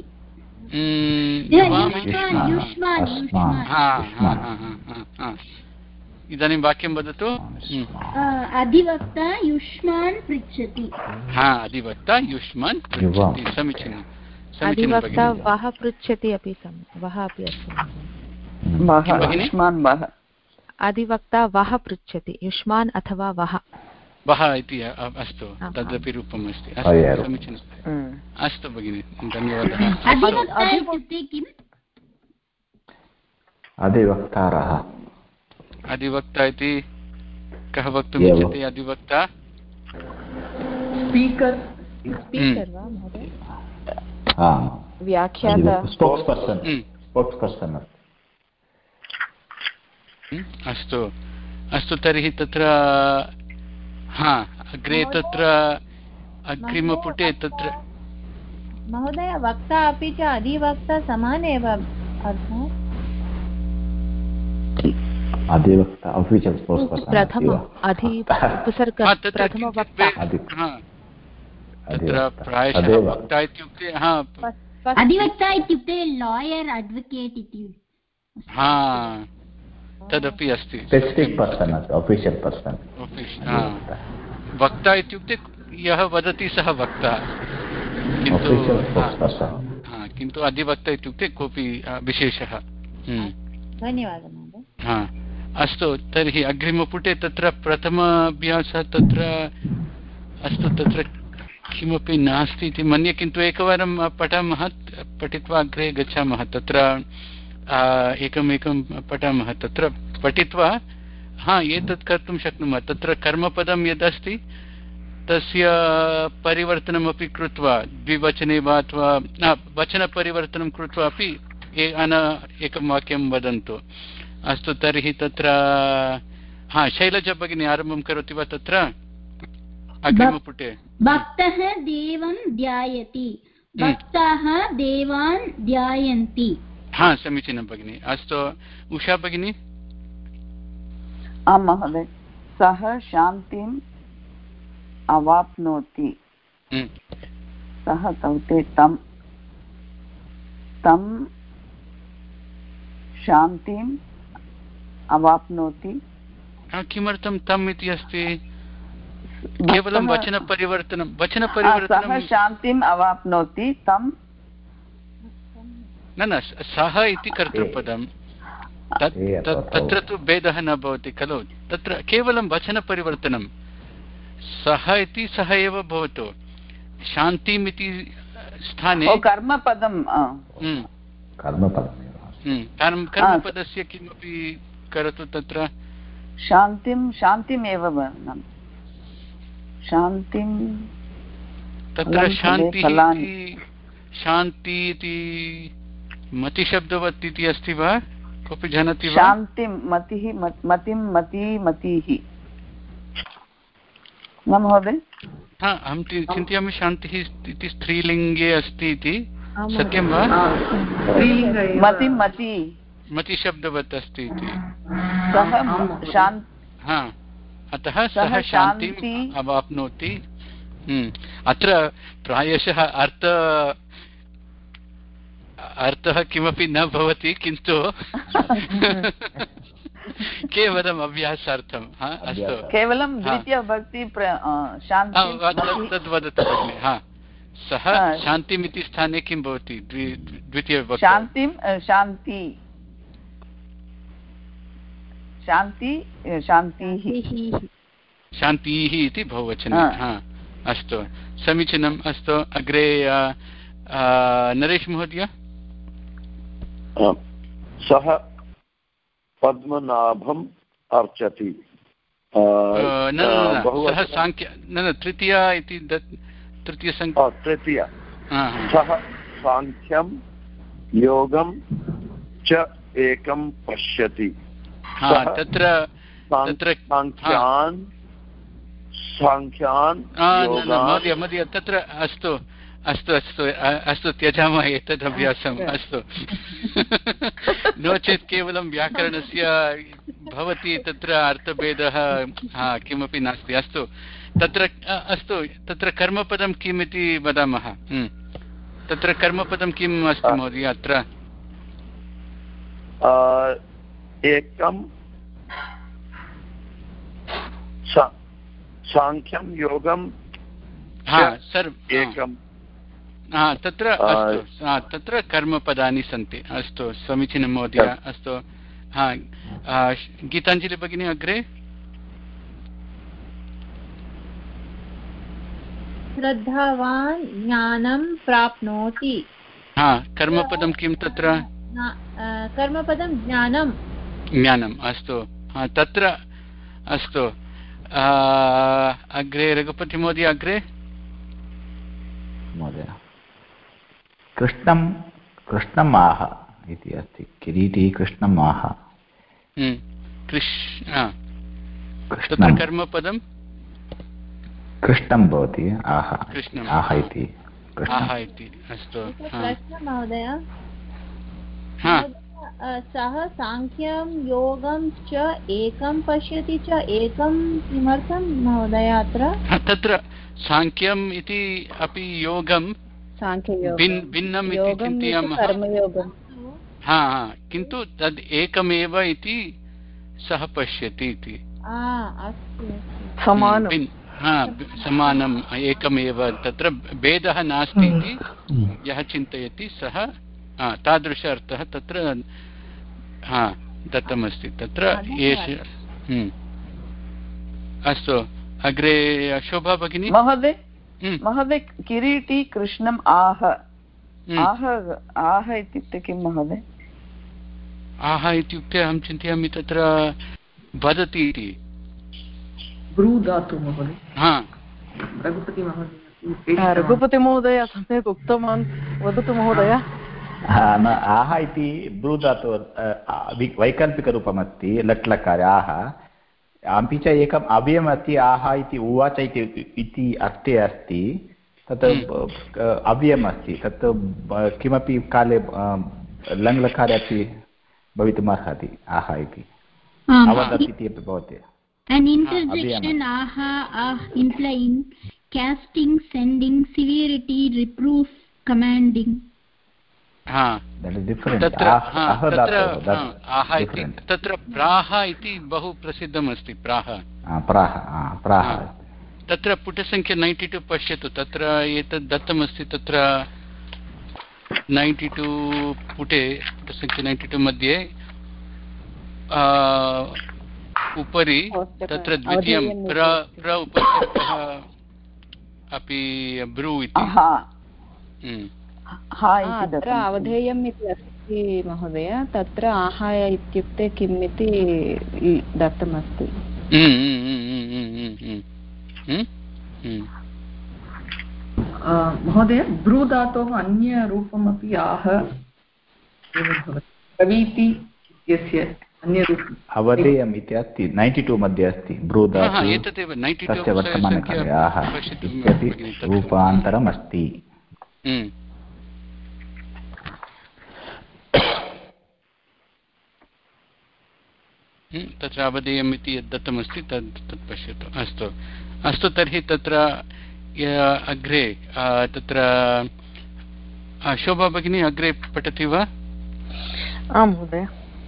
इदानीं वाक्यं वदतु अधिवक्ता युष्मान् पृच्छति हा अधिवक्ता युष्मान् पृच्छति समीचीनं अधिवक्ता वः पृच्छति अपि वः अपि अस्ति अधिवक्ता वः पृच्छति युष्मान् अथवा वः वः इति अस्तु तदपि रूपम् अस्ति अस्तु समीचीनम् अस्तु भगिनि धन्यवादः अधिवक्तारः अधिवक्ता इति कः वक्तुम् इच्छति अधिवक्ता स्पीकर् स्पीकर् वा महोदय व्याख्याता स्पोक्स्पर्सन् स्पोक्स्पर्सन् अस्तु अस्तु तर्हि तत्र हा अग्रे तत्र अग्रिमपुटे तत्र महोदय वक्ता अपि च अधिवक्ता समान एव अधिवक्ता ऑफिशियल स्पोर्ट्स पर्सन प्रथम अधि उपसर्ग प्रथमवक्ता तत्र प्रायशः वक्ता इत्युक्ते हा अधिवक्ता इत्युक्ते लायर् अड्वकेट् इति हा तदपि अस्ति स्पेसिफिक् पर्सन् ऑफिशियल पर्सन् वक्ता इत्युक्ते यः वदति सः वक्ता किन्तु किन्तु अधिवक्ता इत्युक्ते कोऽपि विशेषः धन्यवादः महोदय हा अस्तु तर्हि अग्रिमपुटे तत्र प्रथम अभ्यासः तत्र अस्तु तत्र किमपि नास्ति इति मन्ये किन्तु एकवारं पठामः पठित्वा अग्रे गच्छामः तत्र एकमेकं पठामः तत्र पठित्वा हा एतत् कर्तुं शक्नुमः तत्र कर्मपदं यदस्ति तस्य परिवर्तनमपि कृत्वा द्विवचने वा अथवा वचनपरिवर्तनं कृत्वा अपि एकं वाक्यं वदन्तु अस्तु तर्हि तत्र हा शैलजा भगिनी आरम्भं करोति वा तत्र अग्रिमपुटे भक्तः देवं ध्यायति भक्ताः देवान् ध्यायन्ति हा समीचीनं भगिनी अस्तु उषा भगिनी आं महोदय सः शान्तिम् अवाप्नोति सः तौते तं तं शान्तिम् अवाप्नोति किमर्थं तम् इति अस्ति केवलं वचनपरिवर्तनं वचनपरिवर्तनं सः शान्तिम् अवाप्नोति तं न न सः इति कर्तृपदं तत्र तु भेदः न भवति खलु तत्र केवलं वचनपरिवर्तनं सः इति सः एव भवतु शान्तिम् इति स्थाने कर्मपदं कर्मपदस्य किमपि करोतु तत्र शान्तिं शान्तिमेव शान्तिं तत्र शान्तिः शान्ति इति मतिशब्दवत् इति अस्ति वा कोऽपि जानाति वा शान्तिं मतिः मतिं मति मतिः न महोदय हा अहं चिन्तयामि शान्तिः इति स्त्रीलिङ्गे अस्ति इति सत्यं वा मतिं मति मतिशब्दवत् अस्ति इति सः अतः सः शान्तिम् अवाप्नोति अत्र प्रायशः अर्थ अर्थः किमपि न भवति किन्तु केवलम् अभ्यासार्थम् अस्तु केवलं द्वितीयविभक्ति तद् वदतु भगिनि हा सः शान्तिम् इति स्थाने किं भवति द्वितीयविभक्ति शान्तिं शान्ति शान्ति शान्तिः शान्तिः इति बहुवचने हा अस्तु समीचीनम् अस्तु अग्रे नरेश महोदय सः पद्मनाभम् अर्चति न सः साङ्ख्य न न तृतीया इति तृतीयसङ्ख्या तृतीया सः साङ्ख्यं योगं च एकं पश्यति तत्र तत्र साङ्ख्यान् साङ्ख्यान् महोदय महोदय तत्र अस्तु अस्तु अस्तु अस्तु त्यजामः एतद् अभ्यासम् अस्तु नो चेत् केवलं व्याकरणस्य भवति तत्र अर्थभेदः हा किमपि नास्ति अस्तु तत्र अस्तु तत्र कर्मपदं किम् इति वदामः तत्र कर्मपदं किम् अस्ति महोदय अत्र एकं साङ्ख्यं योगं एकं तत्र अस्तु तत्र कर्मपदानि सन्ति अस्तु समीचीनं महोदय अस्तु हा गीताञ्जलि भगिनी अग्रे श्रद्धावान् ज्ञानं प्राप्नोति हा कर्मपदं किं तत्र कर्मपदं ज्ञानं ज्ञानम् अस्तु तत्र अस्तु अग्रे रघुपति महोदय अग्रे महोदय कृष्णं कृष्णम् आह इति अस्ति किरीटी कृष्णम् आह तत्र कर्मपदं कृष्णं भवति आह आह इति आह इति अस्तु प्रश्नः महोदय सः साङ्ख्यं योगं च एकं पश्यति च एकं किमर्थं महोदय अत्र तत्र साङ्ख्यम् इति अपि योगं भिन्नम् इति चिन्तयामः हा किन्तु तद् एकमेव इति सः पश्यति इति समानम् एकमेव तत्र भेदः नास्ति इति यः चिन्तयति सः तादृश अर्थः तत्र हा दत्तमस्ति तत्र एष अस्तु अग्रे शोभा भगिनी महोदय महोदय किरीटी कृष्णम् आह आह आह इत्युक्ते किं महोदय आह इत्युक्ते अहं चिन्तयामि तत्र वदति इति ब्रू धातु महोदय हा रघुपति महोदय रघुपति महोदय सम्यक् उक्तवान् वदतु महोदय आह इति ब्रू धातु वैकल्पिकरूपमस्ति लट् लकारे आह अपि च एकम् अव्ययमस्ति आह इति उवाच इति अर्थे अस्ति तत् अव्ययमस्ति तत् किमपि काले लङ्लकारे अपि भवितुमर्हति आह इति अवदत् इति अपि भवति An interjection aha ah implying casting, sending, severity, reproof, commanding. ha that is different tatra tatra aha iti tatra praha iti bahu prasidham asti praha praha praha tatra putasankhya ninety-two pashyatu tatra etad dattam asti tatra ninety-two pute putasankhya ninety-two मध्ये उपरि तत्र द्वितीयं प्र प्र उपसर्गः अपि Bru इति अत्र अवधेयम् इति अस्ति महोदय तत्र आहाय इत्युक्ते किम् इति दत्तमस्ति महोदय ब्रू धातोः अन्यरूपमपि आह प्रवीति इत्यस्य अवधेयम् इति अस्ति नैन्टि टु मध्ये अस्ति ब्रू धातु तस्य वर्तमानकाले आह इत्यपि रूपान्तरम् अस्ति तत्र अवधेयम् इति यद् दत्तमस्ति तद् तत् पश्यतु अस्तु अस्तु तर्हि तत्र अग्रे तत्र शोभा भगिनी अग्रे पठति वा आं महोदय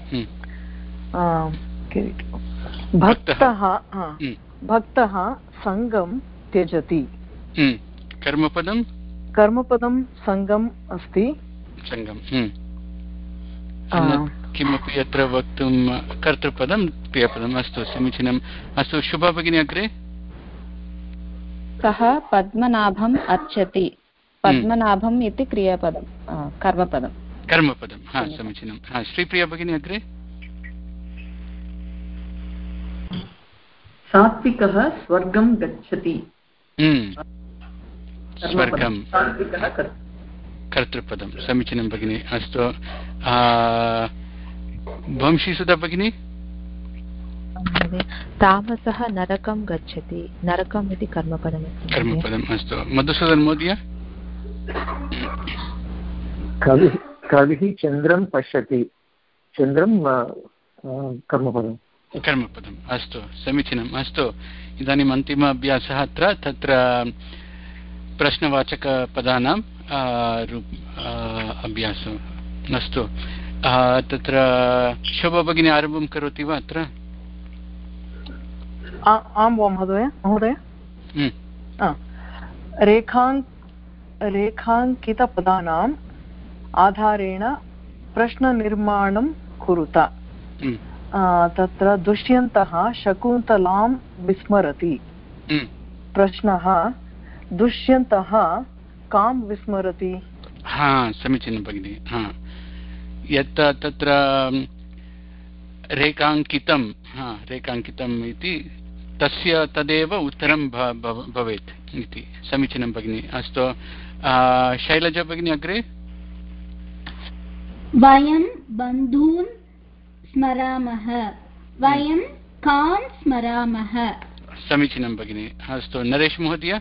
भक्तः भक्तः सङ्गं त्यजति कर्मपदं कर्मपदं सङ्गम् अस्ति सङ्गं किमपि अत्र वक्तुं कर्तृपदं क्रियापदम् अस्तु समीचीनम् अस्तु शुभा भगिनी अग्रे सः पद्मनाभम् अर्चति पद्मनाभम् इति क्रियापदं कर्मपदं कर्मपदं हा समीचीनं हा श्रीप्रिया भगिनी अग्रे सात्विकः स्वर्गं गच्छति स्वर्गं कर्तृपदं समीचीनं भगिनी अस्तु वंशीसुधा भगिनी तामसः नरकं गच्छति नरकम् इति कर्मपदमस्ति कर्मपदम् अस्तु मधुसूदन महोदय कविः कविः चन्द्रं पश्यति चन्द्रं कर्मपदम् कर्मपदम् अस्तु समीचीनम् अस्तु इदानीम् अन्तिम अभ्यासः अत्र तत्र प्रश्नवाचकपदानां अभ्यासः अस्तु तत्र शोभा भगिनी आरम्भं करोति वा अत्र आं वा महोदय महोदय रेखाङ्क रेखाङ्कितपदानाम् आधारेण प्रश्ननिर्माणं कुरुत तत्र दुष्यन्तः शकुन्तलां विस्मरति प्रश्नः दुष्यन्तः कां विस्मरति हा समीचीनं भगिनि हा यत् तत्र रेखाङ्कितं हा रेखाङ्कितम् इति तस्य तदेव उत्तरं भवेत् इति समीचीनं भगिनि अस्तु शैलजा भगिनी अग्रे वयं बन्धून् स्मरामः वयं कान् स्मरामः समीचीनं भगिनि अस्तु नरेश महोदय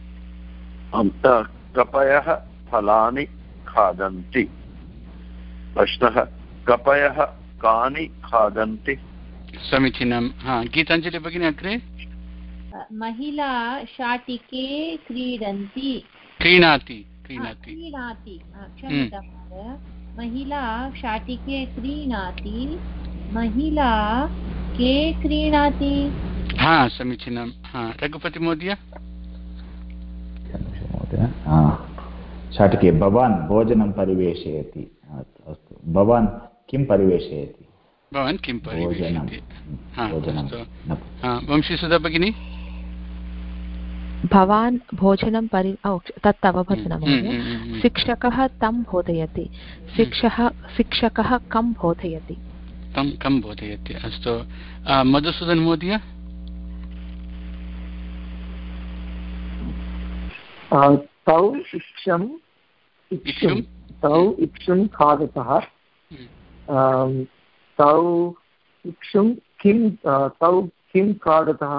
कपयः फलानि खादन्ति प्रश्नः कपयः कानि खादन्ति? समीचीनं। हा, गीताञ्जलि भगिनी अग्रे। महिला शाटिके क्रीडन्ति क्रीणाति क्रीणाति क्रीणाति क्षम्यतां महोदय, महिला शाटिके क्रीणाति, महिला के क्रीणाति? हा, समीचीनं। हा, रघुपति महोदय। शाटिके भवान् भोजनं परिवेशयति। अस्तु, भवान् किं परिवेशयति? भवान् किं परिवेशयति? वंशीसुधा भगिनी। भवान् भोजनं परि तत् अवगतं न महोदय। शिक्षकः तं बोधयति, शिक्षः शिक्षकः कं बोधयति? तं कं बोधयति। अस्तु, मधुसूदन महोदय। तौ इक्षम् इक्षुं तौ इक्षुं खादतः, तौ इक्षुं किं तौ किं खादतः?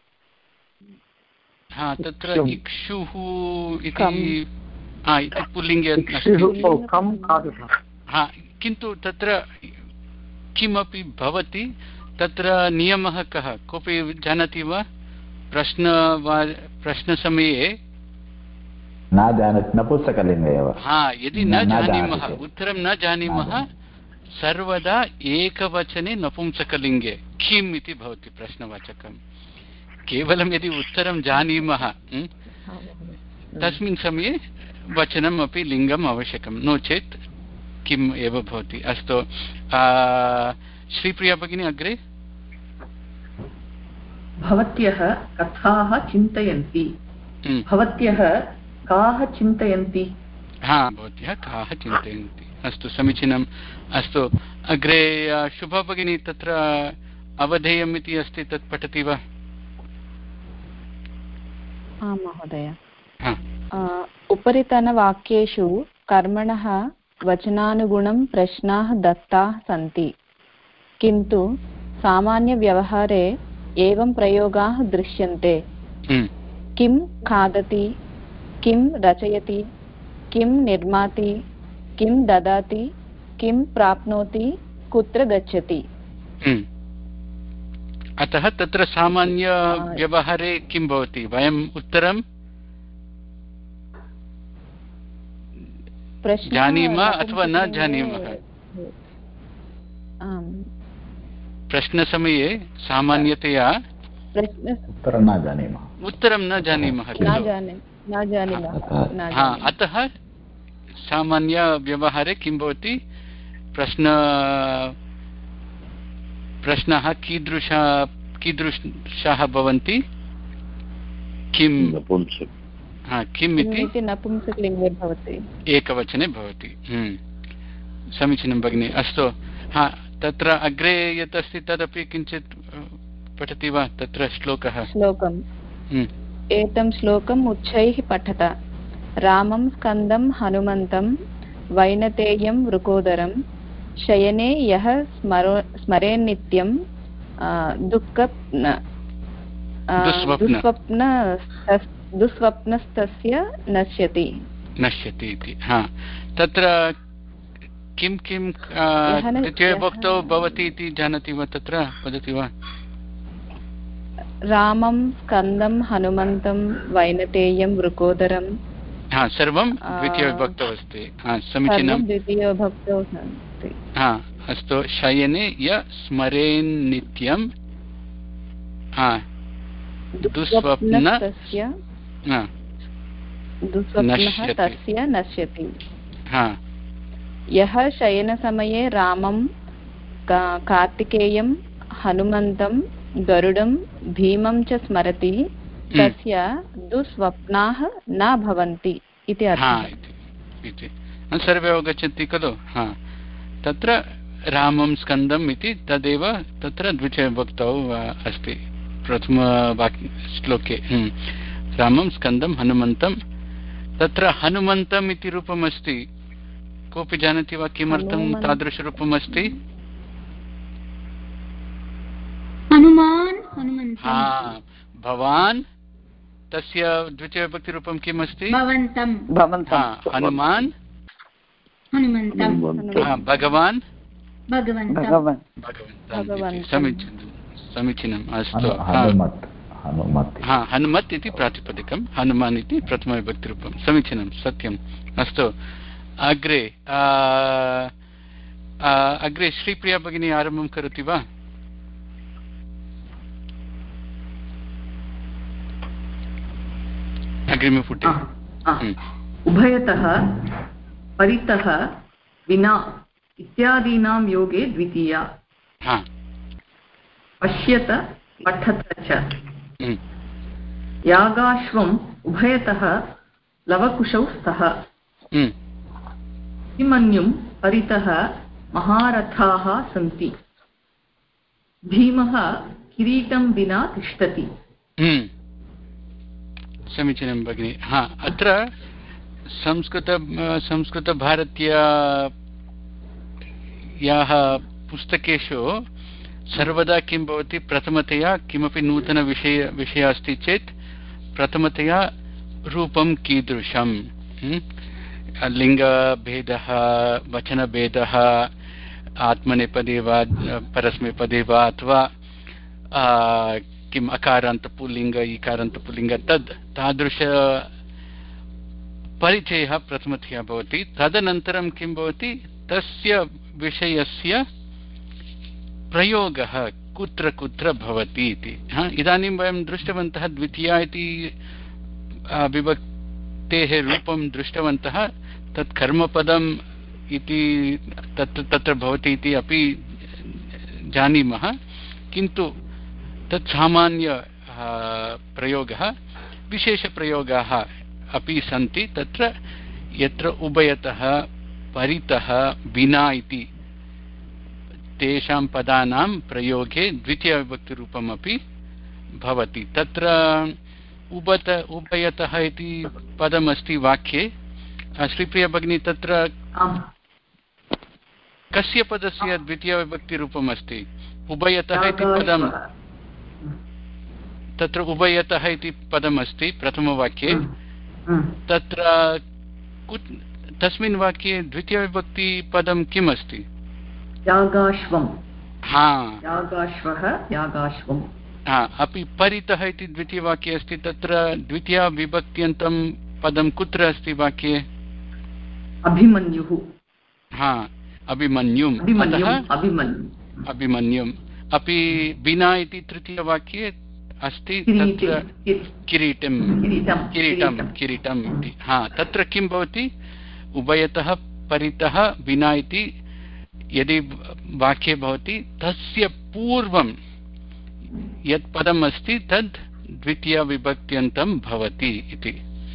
हा, तत्र इक्षुः इति पुल्लिङ्गे कं खादतः। हा, किन्तु तत्र किमपि भवति, तत्र नियमः कः, कोऽपि जानाति वा? प्रश्न वा प्रश्नसमये न जानाति, नपुंसकलिङ्गे एव। हा, यदि न जानीमः, उत्तरं न जानीमः, सर्वदा एकवचने नपुंसकलिङ्गे किम् इति भवति प्रश्नवाचकं। केवलं यदि उत्तरं जानीमः तस्मिन् समये वचनम् अपि लिङ्गम् आवश्यकं, नो चेत् किम् एव भवति। अस्तु, श्रीप्रिया भगिनी अग्रे। भवत्यः कथाः चिन्तयन्ति, भवत्यः काः चिन्तयन्ति? हा, भवत्यः काः चिन्तयन्ति। अस्तु, समीचीनम्। अस्तु, अग्रे शुभा भगिनी, तत्र अवधेयम् इति अस्ति, तत् पठति वा? आं महोदय। उपरितनवाक्येषु कर्मणः वचनानुगुणं प्रश्नाः दत्ताः सन्ति, किन्तु सामान्यव्यवहारे एवं प्रयोगाः दृश्यन्ते। किं खादति, किं रचयति, किं निर्माति, किं ददाति, किं प्राप्नोति, कुत्र गच्छति। अतः तत्र सामान्य व्यवहारे किं भवति? वयम् उत्तरं जानीमः अथवा न जानीमः। प्रश्नसमये सामान्यतया उत्तरं न जानीमः उत्तरं न जानीमः हा, अतः सामान्यव्यवहारे किं भवति? प्रश्न प्रश्नाः कीदृश कीदृशाः भवन्ति? किं हा, किम् इति नपुंसकलिङ्गे भवति, एकवचने भवति। समीचीनं भगिनि। अस्तु, हा, तत्र अग्रे यत् अस्ति तदपि किञ्चित् पठति वा? तत्र श्लोकः श्लोकम् एतं श्लोकम् उच्चैः पठत। रामं स्कन्दं हनुमन्तं वैनतेयं वृकोदरं शयने यः स्मरो स्मरेन्नित्यं दुःखप्न दुःस्वप्न दुःस्वप्नस्तस्य नश्यति नश्यति इति। हा, तत्र किं किं द्वितीयविभक्तौ भवति इति जानाति वा? तत्र वदति वा? रामं स्कन्दं हनुमन्तं वैनतेयं वृकोदरं, हा, सर्वं द्वितीयविभक्तौ अस्ति। हा, समीचीनं, द्वितीयविभक्तौ सन्ति। हा, अस्तु, शयने य स्मरेन् नित्यं, हा, दुःस्वप्न दुःस्वप्नः तस्य नश्यति। हा, यः शयनसमये रामं कार्तिकेयं हनुमन्तं गरुडं भीमं च स्मरति तस्य दुःस्वप्नाः न भवन्ति इति अर्थः। सर्वे अवगच्छन्ति खलु? हा, तत्र रामं स्कन्दम् इति तदेव तत्र द्वितीयविभक्तौ अस्ति प्रथमवाक्ये श्लोके। रामं स्कन्दं हनुमन्तं, तत्र हनुमन्तम् इति रूपम् अस्ति। कोऽपि जानाति वा किमर्थं तादृशरूपम् अस्ति? हा, भवान्, तस्य द्वितीयविभक्तिरूपं किम् अस्ति? भवन्तं। हनुमान् भगवान् भगवन् समीचीनं समीचीनम् अस्तु हा हनुमत् इति प्रातिपदिकं हनुमान् इति प्रथमविभक्तिरूपं समीचीनं सत्यम् अस्तु अग्रे अग्रे श्रीप्रिया भगिनी आरम्भं करोति वा अग्रिमपुटे उभयतः परितः विना इत्यादीनां योगे द्वितीया पश्यत पठत च यागाश्वम् उभयतः लवकुशौ स्तः अभिमन्युं परितः महारथाः सन्ति भीमः किरीटं विना तिष्ठति समीचीनं भगिनि हा अत्र संस्कृत संस्कृतभारत्या याः पुस्तकेषु सर्वदा किं भवति प्रथमतया किमपि नूतनविषय विषयः अस्ति चेत् प्रथमतया रूपं कीदृशं लिङ्गभेदः वचनभेदः आत्मनेपदे वा परस्मैपदे वा अथवा किम् अकारान्तपुल्लिङ्ग इकारान्तपुल्लिङ्ग तद् तादृश परिचयः प्रथमतया भवति तदनन्तरं किं भवति तस्य विषयस्य प्रयोगः कुत्र कुत्र भवति इति इदानीं वयं दृष्टवन्तः द्वितीया इति विभक्तेः रूपं दृष्टवन्तः तत् कर्मपदम् इति तत्र तत्र भवति इति अपि जानीमः किन्तु तत् सामान्य प्रयोगः विशेषप्रयोगाः अपि सन्ति तत्र यत्र उभयतः परितः विना इति तेषां पदानां प्रयोगे द्वितीयविभक्तिरूपमपि भवति तत्र उबत उभयतः इति पदमस्ति वाक्ये श्रीप्रिया भगिनी तत्र कस्य पदस्य द्वितीयविभक्तिरूपम् अस्ति उभयतः इति पदं तत्र उभयतः इति पदमस्ति प्रथमवाक्ये तत्र तस्मिन् वाक्ये द्वितीयविभक्तिपदं किम् अस्ति यागाश्वं हा यागाश्वः यागाश्वं हा अपि परितः इति द्वितीयवाक्ये अस्ति तत्र द्वितीयविभक्त्यन्तं पदं कुत्र अस्ति वाक्ये अभिमन्युः हा अभिमन्युम् अभिमन्युम् अपि विना इति तृतीयवाक्ये अस्ति तत्र किरीटं किरीटं किरीटम् इति हा तत्र किं भवति उभयतः परितः विना इति यदि वाक्ये भवति तस्य पूर्वं यत् पदम् अस्ति तद् द्वितीयविभक्त्यन्तं भवति इति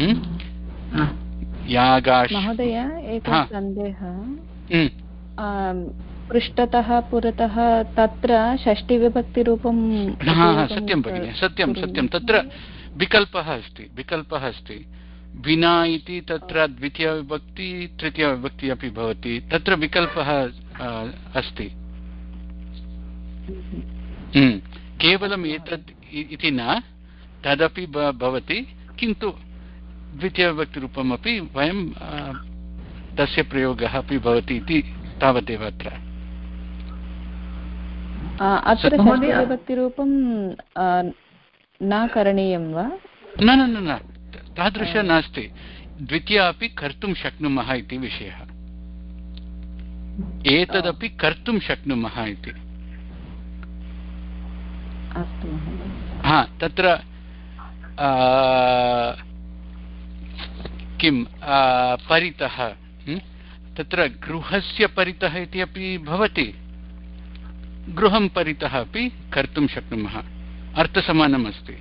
यागाश् महोदय एकः सन्देहः पृष्ठतः पुरतः तत्र षष्टिविभक्तिरूपं सत्यं भगिनि सत्यं सत्यं तत्र विकल्पः अस्ति विकल्पः अस्ति विना इति तत्र द्वितीयविभक्ति तृतीयविभक्ति अपि भवति तत्र विकल्पः अस्ति केवलम् एतत् इति न तदपि भवति किन्तु द्वितीयविभक्तिरूपमपि वयं तस्य प्रयोगः अपि भवति इति तावदेव अत्र अत्र षष्टिविभक्तिरूपं न करणीयं वा न न न तादृश नास्ति द्वितीया अपि कर्तुं शक्नुमः इति विषयः एतदपि कर्तुं शक्नुमः इति अस्तु हा तत्र किं परितः तत्र गृहस्य परितः इति अपि भवति गृहं परितः अपि कर्तुं शक्नुमः अर्थसमानम् अस्ति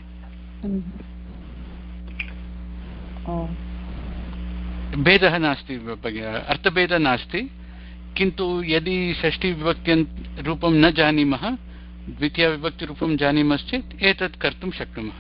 भेदः नास्ति अर्थभेदः नास्ति किन्तु यदि षष्टिविभक्त्यं रूपं न जानीमः द्वितीयविभक्तिरूपं जानीमश्चेत् एतत् कर्तुं शक्नुमः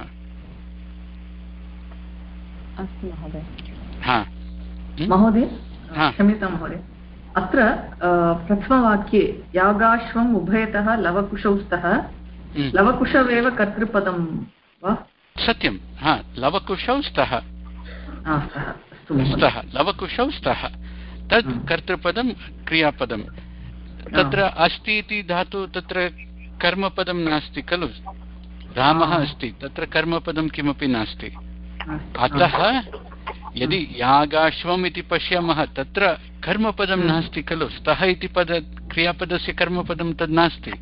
अस्तु महोदय हा महोदय क्षम्यतां महोदय अत्र प्रथमवाक्ये यागाश्वम् उभयतः लवकुशौ स्तः लवकुशवेव कर्तृपदं वा सत्यं हा लवकुशौ स्तः स्तः लवकुशौ स्तः तत् कर्तृपदं क्रियापदं। तत्र अस्ति इति धातु तत्र कर्मपदं नास्ति खलु, रामः अस्ति, तत्र कर्मपदं किमपि नास्ति। अतः यदि यागाश्वम् इति पश्यामः तत्र कर्मपदं नास्ति खलु, स्तः इति पद क्रियापदस्य कर्मपदं तद् नास्ति।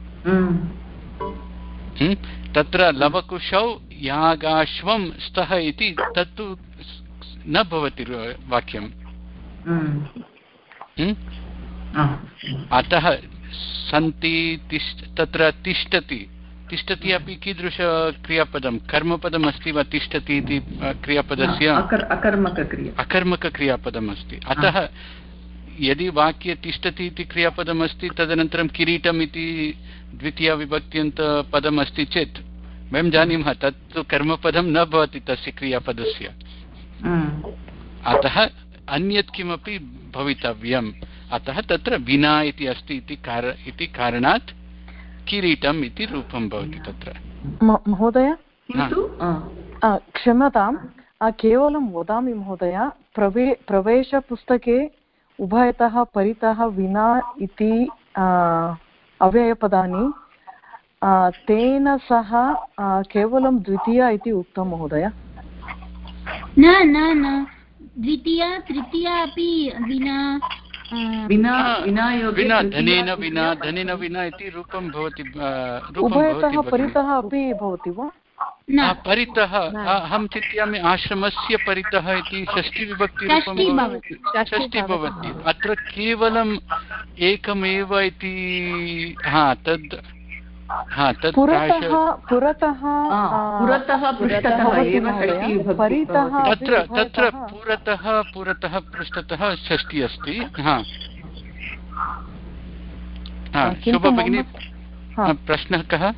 तत्र लवकुशौ यागाश्वं स्तः इति तत्तु न भवति वाक्यं। अतः सन्ति तिष्ठ तत्र तिष्ठति, तिष्ठति अपि कीदृश क्रियापदं, कर्मपदम् अस्ति वा तिष्ठति इति क्रियापदस्य अकर्मकक्रियापदम् अस्ति। अतः यदि वाक्ये तिष्ठति इति क्रियापदम् अस्ति तदनन्तरं किरीटम् इति द्वितीयविभक्त्यन्तपदम् अस्ति चेत् वयं जानीमः तत्तु कर्मपदं न भवति तस्य क्रियापदस्य। अतः अन्यत् किमपि भवितव्यम्। अतः तत्र विना इति अस्ति इति कार इति कारणात् किरीटम् इति रूपं भवति तत्र। महोदय क्षम्यतां, केवलं वदामि महोदय, प्रवे प्रवेशपुस्तके उभयतः परितः विना इति अव्ययपदानि तेन सह केवलं द्वितीया इति उक्तं महोदय। न न न द्वितीया तृतीया अपि विना विना विना विना धनेन विना धनेन विना इति रूपं भवति। उभयतः परितः अपि भवति वा? परितः अहं चिन्तयामि आश्रमस्य परितः इति षष्ठीविभक्तिरूपं भवति, षष्ठी भवति। अत्र केवलम् एकमेव इति हा तद् हा तत् पुरतः पुरतः पुरतः पृष्ठतः एव परितः तत्र तत्र पुरतः पुरतः पृष्ठतः षष्ठी अस्ति। हा हा शुभ भगिनी, प्रश्नः कः?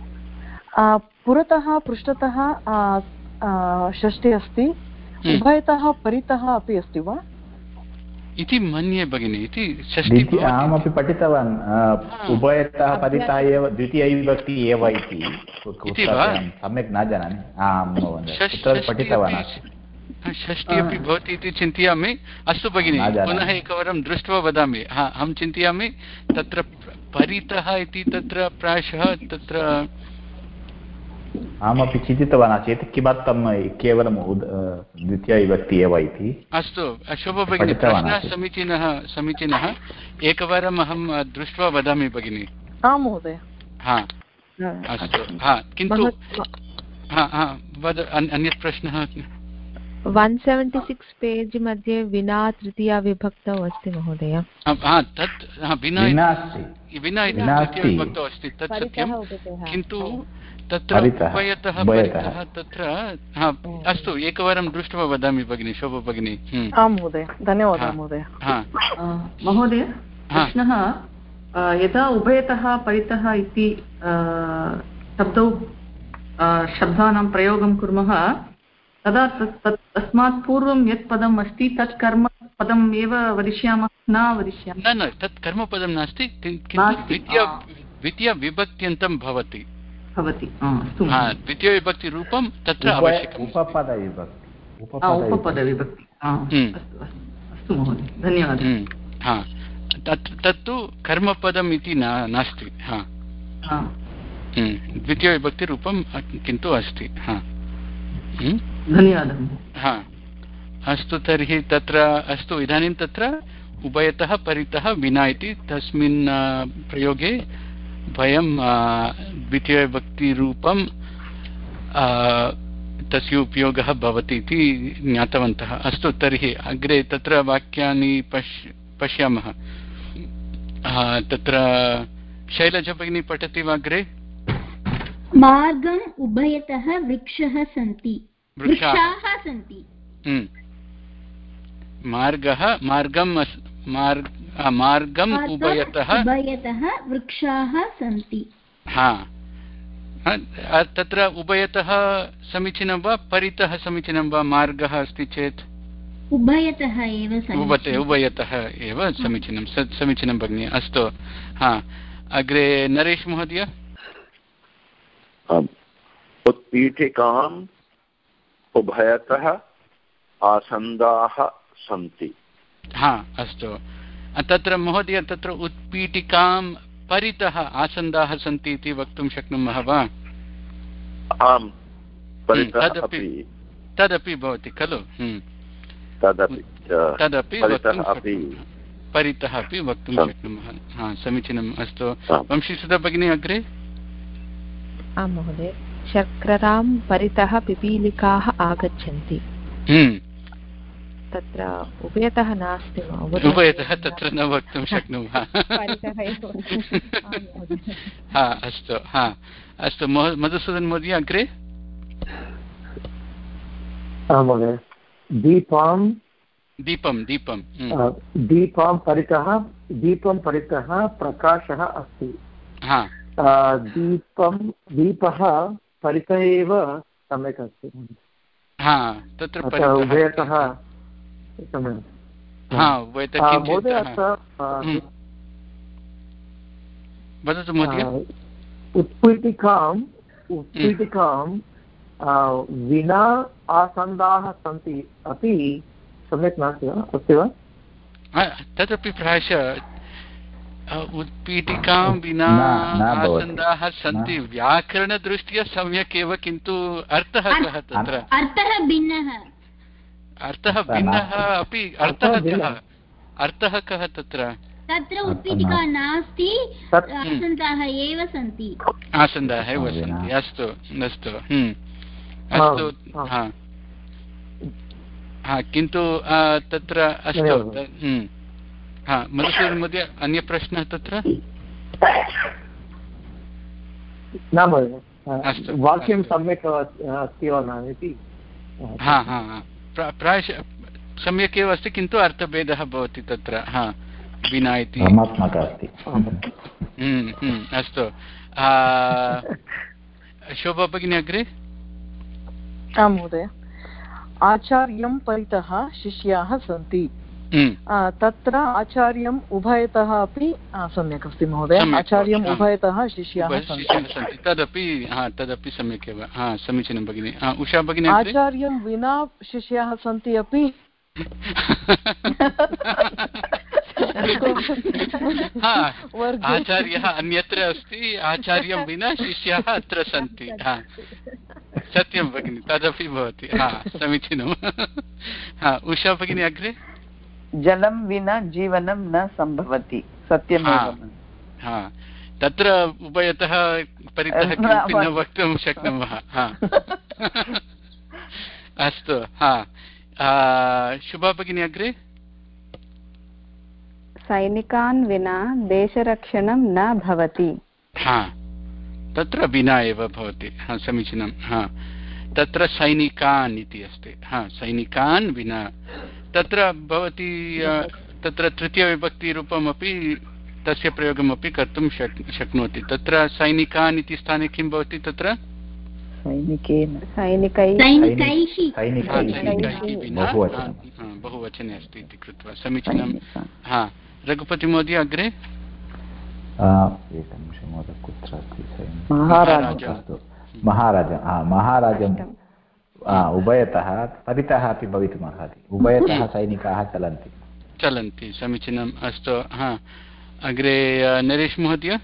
पुरतः पृष्ठतः षष्ठी अस्ति, उभयतः परितः अपि अस्ति वा इति मन्ये भगिनी। इति षष्ठी अहमपि पठितवान्, उभयतः परितः एव द्वितीयविभक्ति एव इति सम्यक् न जानामि। आं पठितवान्, षष्ठी अपि भवति इति चिन्तयामि। अस्तु भगिनी, पुनः एकवारं दृष्ट्वा वदामि। हा अहं चिन्तयामि तत्र परितः इति तत्र प्रायशः तत्र अहमपि चिन्तितवान् आसीत् किमर्थं केवलं द्वितीयविभक्ति एव इति। अस्तु शुभ भगिनी, प्रश्नः समीचीनः समीचीनः एकवारम् अहं दृष्ट्वा वदामि भगिनी। आं महोदय। हा अस्तु। हा किन्तु हा हा वद, अन्यत् प्रश्नः। वन् सेवेण्टि सिक्स् पेज् मध्ये विना तृतीया विभक्तौ अस्ति महोदय। हा तत् विना विना इति तृतीयविभक्तौ अस्ति, तत् सत्यं। किन्तु तत्र उभयतः परितः तत्र हा अस्तु एकवारं दृष्ट्वा वदामि भगिनी, शोभा भगिनी। आं महोदय, धन्यवादः महोदय। महोदय प्रश्नः, यदा उभयतः परितः इति शब्दौ शब्दानां प्रयोगं कुर्मः तदा तस्मात् पूर्वं यत् पदम् अस्ति तत् कर्मपदम् एव वदिष्यामः न वदिष्यामः? न न तत् कर्मपदं नास्ति, किन्तु द्वितीय द्वितीयविभक्त्यन्तं भवति भवति द्वितीयविभक्तिरूपं तत्र आवश्यकम्। उपपदविभक्ति उपपदविभक्ति अस्तु महोदय, धन्यवादः। हा तत् तत्तु कर्मपदम् इति नास्ति। हा द्वितीयविभक्तिरूपं किन्तु अस्ति। हा धन्यवादः। हा अस्तु तर्हि तत्र अस्तु इदानीं तत्र उभयतः परितः विना इति तस्मिन् प्रयोगे वयं द्वितीयविभक्तिरूपं तस्य उपयोगः भवति इति ज्ञातवन्तः। अस्तु तर्हि अग्रे तत्र वाक्यानि पश् पश्यामः। तत्र शैलजा भगिनी पठति वा अग्रे? मार्गम् उभयतः वृक्षः सन्ति, वृक्षाः सन्ति। मार्गः मार्गं मार्ग मार्गम् उभयतः उभयतः वृक्षाः सन्ति। हा तत्र उभयतः समीचीनं वा परितः समीचीनं वा? मार्गः अस्ति चेत् उभयतः एव उभयतः एव समीचीनं समीचीनं भगिनी। अस्तु हा अग्रे नरेश महोदय। उत्पीठिकाम् उभयतः आसन्दाः सन्ति। हा अस्तु तत्र महोदय तत्र उत्पीठिकां परितः आसन्दाः सन्ति इति वक्तुं शक्नुमः वा? आम् तदपि तदपि भवति खलु तदपि तदपि परितः अपि वक्तुं शक्नुमः। हा समीचीनम् अस्तु वंशीसुधा भगिनी अग्रे। आं महोदय शर्करां परितः पिपीलिकाः आगच्छन्ति तत्र उभयतः नास्ति उभयतः तत्र न वक्तुं शक्नुमः। हा अस्तु हा अस्तु मधुसूदन महोदय अग्रे। महोदय दीपं दीपं दीपं दीपं परितः दीपं परितः प्रकाशः अस्ति। दीपं दीपः परितः एव सम्यक् अस्ति। हा तत्र उभयतः महोदय वदतु महोदय। उत्पीठिकाम् उत्पीठिकां विना आसन्दाः सन्ति अपि सम्यक् नास्ति वा अस्ति वा? तदपि प्रायशः उत्पीठिकां विना आसन्दाः सन्ति व्याकरणदृष्ट्या सम्यक् एव किन्तु अर्थः कः तत्र? अर्थः भिन्नः अर्थः भिन्नः अपि अर्थः कः अर्थः कः तत्र? तत्र उत्पीठिका नास्ति आसन्दाः एव सन्ति आसन्दाः एव सन्ति अस्तु अस्तु अस्तु हा हा किन्तु तत्र अस्तु हा मधुसूदन महोदय अन्यप्रश्नः तत्र न महोदय वाक्यं सम्यक् अस्ति वा न इति। हा हा प्रायशः सम्यक् एव अस्ति किन्तु अर्थभेदः भवति तत्र हा विना इति अस्तु शोभा भगिनी अग्रे। आं महोदय आचार्यं परितः शिष्याः सन्ति तत्र आचार्यम् उभयतः अपि सम्यक् अस्ति महोदय आचार्यम् उभयतः शिष्याः सन्ति तदपि हा तदपि सम्यक् एव हा समीचीनं भगिनी। उषा भगिनी आचार्यं विना शिष्याः सन्ति अपि आचार्यः अन्यत्र अस्ति आचार्यं विना शिष्याः अत्र सन्ति। हा सत्यं भगिनी तदपि भवति हा समीचीनं। हा उषा भगिनी अग्रे। जलं विना जीवनं न सम्भवति सत्यमेव। हा तत्र उभयतः परितः किमपि न वक्तुं शक्नुमः। हा अस्तु हा शुभा भगिनी अग्रे। सैनिकान् विना देशरक्षणं न भवति। हा तत्र विना एव भवति हा समीचीनं। हा तत्र सैनिकान् इति अस्ति हा सैनिकान् विना तत्र भवती तत्र तृतीयविभक्तिरूपमपि तस्य प्रयोगमपि कर्तुं शक् शक्नोति। तत्र सैनिकान् इति स्थाने किं भवति तत्र सैनिकेन बहुवचने अस्ति इति कृत्वा समीचीनं। हा रघुपति महोदय अग्रे। महाराज महाराजं उभयतः परितः अपि भवितुमर्हति उभयतः सैनिकाः चलन्ति चलन्ति समीचीनम् अस्तु। हा अग्रे नरेश महोदय।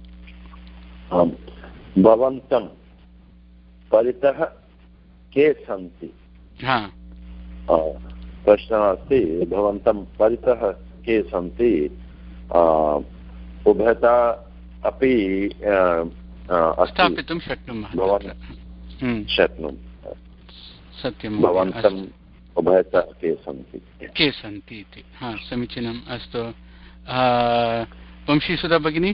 भवन्तं परितः के सन्ति? हा प्रश्नः अस्ति भवन्तं परितः के सन्ति उभयतः अपि स्थापितुं शक्नुमः शक्नुमः सत्यं भवन्तम् उभयतः के सन्ति के सन्ति इति हा समीचीनम् अस्तु। वंशीसुधा भगिनी।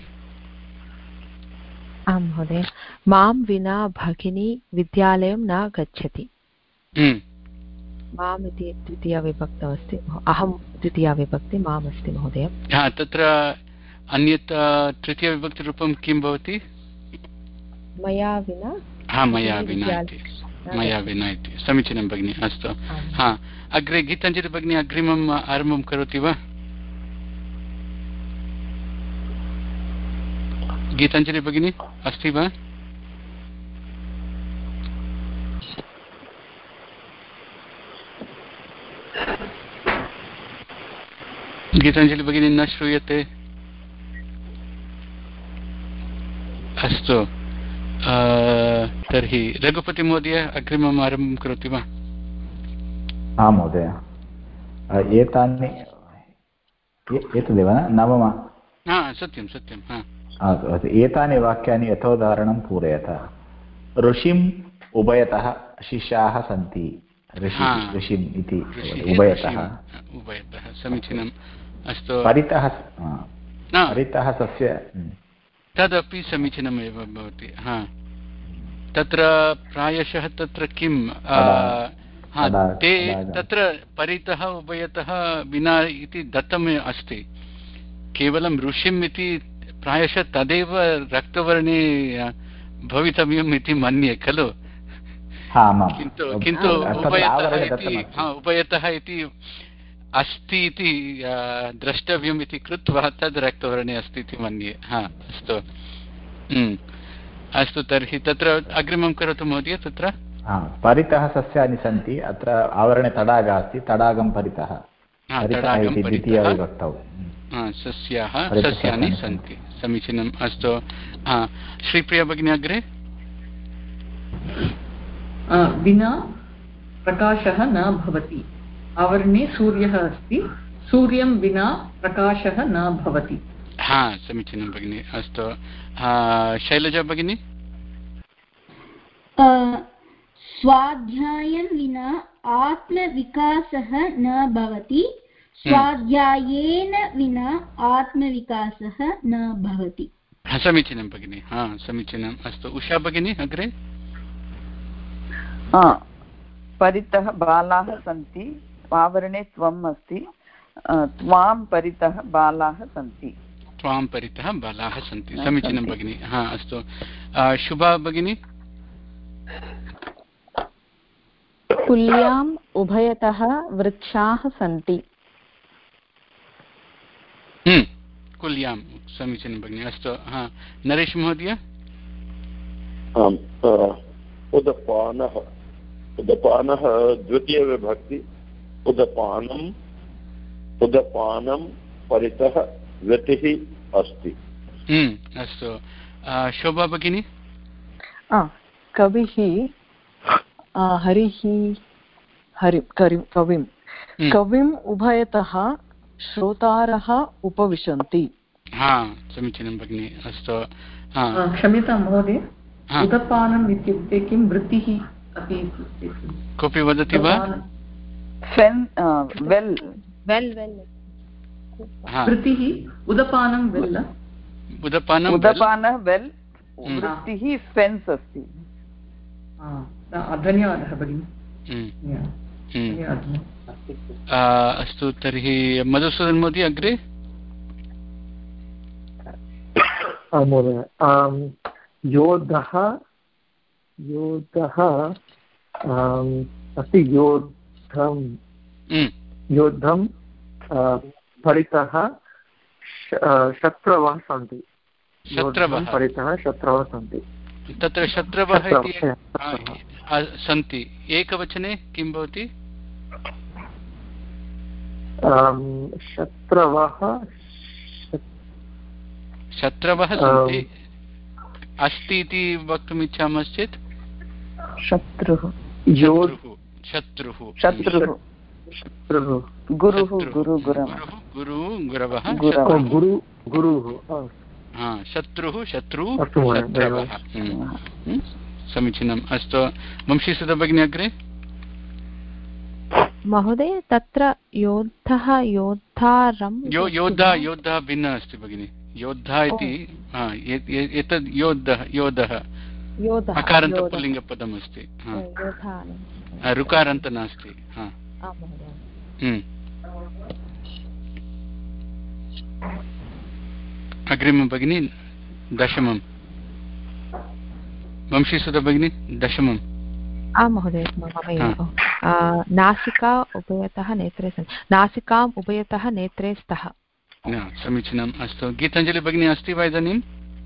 आं महोदय मां विना भगिनी विद्यालयं न गच्छति। माम् इति द्वितीयाविभक्तौ अस्ति अहं द्वितीयाविभक्ति माम् अस्ति महोदय। हा तत्र अन्यत् तृतीयविभक्तिरूपं किं भवति? मया विना हा मया विना इति मया विना इति समीचीनं भगिनी अस्तु। हा अग्रे गीताञ्जलि भगिनी अग्रिमम् आरम्भं करोति वा? गीताञ्जलि भगिनी अस्ति वा? गीताञ्जलि भगिनी न श्रूयते। अस्तु, तर्हि रघुपतिमहोदय अग्रिमम् आरम्भं करोति वा? आं महोदय, एतानि एतदेव नवम। सत्यं सत्यं। एतानि वाक्यानि यथोदाहरणं पूरयतः। ऋषिम् उभयतः शिष्याः सन्ति। ऋषिम् इति उभयतः उभयतः समीचीनम्। अस्तु, परितः परितः सस्य तदपि समीचीनमेव भवति। हा, तत्र प्रायशः तत्र किं ते तत्र परितः उभयतः विना इति दत्तम् अस्ति, केवलं ऋषिम् इति प्रायशः तदेव रक्तवर्णे भवितव्यम् इति मन्ये खलु। किन्तु किन्तु उभयतः इति उभयतः इति अस्ति इति द्रष्टव्यम् इति कृत्वा तद् रक्तवर्णे अस्ति इति मन्ये। हा, अस्तु अस्तु, तर्हि तत्र अग्रिमं करोतु महोदय। तत्र परितः सस्यानि सन्ति, अत्र आवरणे तडागः अस्ति, तडागं परितः द्वितीयविभक्तौ सस्याः सस्यानि सन्ति। समीचीनम्। अस्तु, श्रीप्रिया भगिनी अग्रे। विना प्रकाशः न भवति, आवरणे सूर्यः अस्ति, सूर्यं विना प्रकाशः न भवति। हा, समीचीनं भगिनि। अस्तु, शैलजा भगिनी। स्वाध्यायं विना आत्मविकासः न भवति, स्वाध्यायेन विना आत्मविकासः न भवति। समीचीनं भगिनि। हा, समीचीनम्। अस्तु, उषा भगिनी अग्रे। परितः बालाः सन्ति, आवरणे त्वम् अस्ति, त्वां परितः बालाः सन्ति। त्वां परितः बालाः सन्ति। समीचीनं भगिनि। हा, अस्तु, शुभा भगिनी। कुल्याम् उभयतः वृक्षाः सन्ति। कुल्यां, समीचीनं भगिनि। अस्तु, हा, नरेश महोदय। उदपानः उदपानः द्वितीयविभक्ति। उदपानम् उदपानं परितः व्यतिः अस्ति। अस्तु, शोभा भगिनी। कविः हरिः हरि कविं कविम् उभयतः श्रोतारः उपविशन्ति। हा, समीचीनं भगिनि। अस्तु, क्षम्यतां महोदय, उदपानम् इत्युक्ते किं? वृत्तिः अपि कोऽपि वदति वा? वृत्तिः उदपानं वेल् उदपानं उदपानः वेल्, वृत्तिः फेन्स् अस्ति। धन्यवादः भगिनि। अस्तु, तर्हि मधुसूदन महोदय अग्रे। महोदय, योद्धः योद्धः अस्ति, योद्धं योद्धं परितः शत्रवः सन्ति। शत्रवः परितः शत्रवः सन्ति। तत्र शत्रवः इति सन्ति एकवचने किं भवति? शत्रवः शत्रवः सन्ति। अस्ति इति वक्तुम् इच्छामश्चेत् शत्रुः शत्रुः शत्रुः शत्रुः गुरुः गुरु गुरवः गुरुः गुरु गुरुः शत्रुः शत्रु शत्रवः। समीचीनम्। अस्तु, वंशीसुधा भगिनी अग्रे। महोदय, तत्र योद्धः योद्धारं योद्धा योद्धा भिन्नः अस्ति भगिनि। योद्धा इति एतद् योद्धः योधः अकारान्त पुल्लिङ्गपदम् अस्ति, ऋकारान्त नास्ति। अग्रिमं भगिनी दशमं। वंशीसुधा भगिनी दशमम्। आं महोदय, नासिका उभयतः नेत्रे सन्ति, नासिकाम् उभयतः नेत्रे स्तः। समीचीनम्। अस्तु, गीताञ्जलि भगिनी अस्ति वा इदानीं?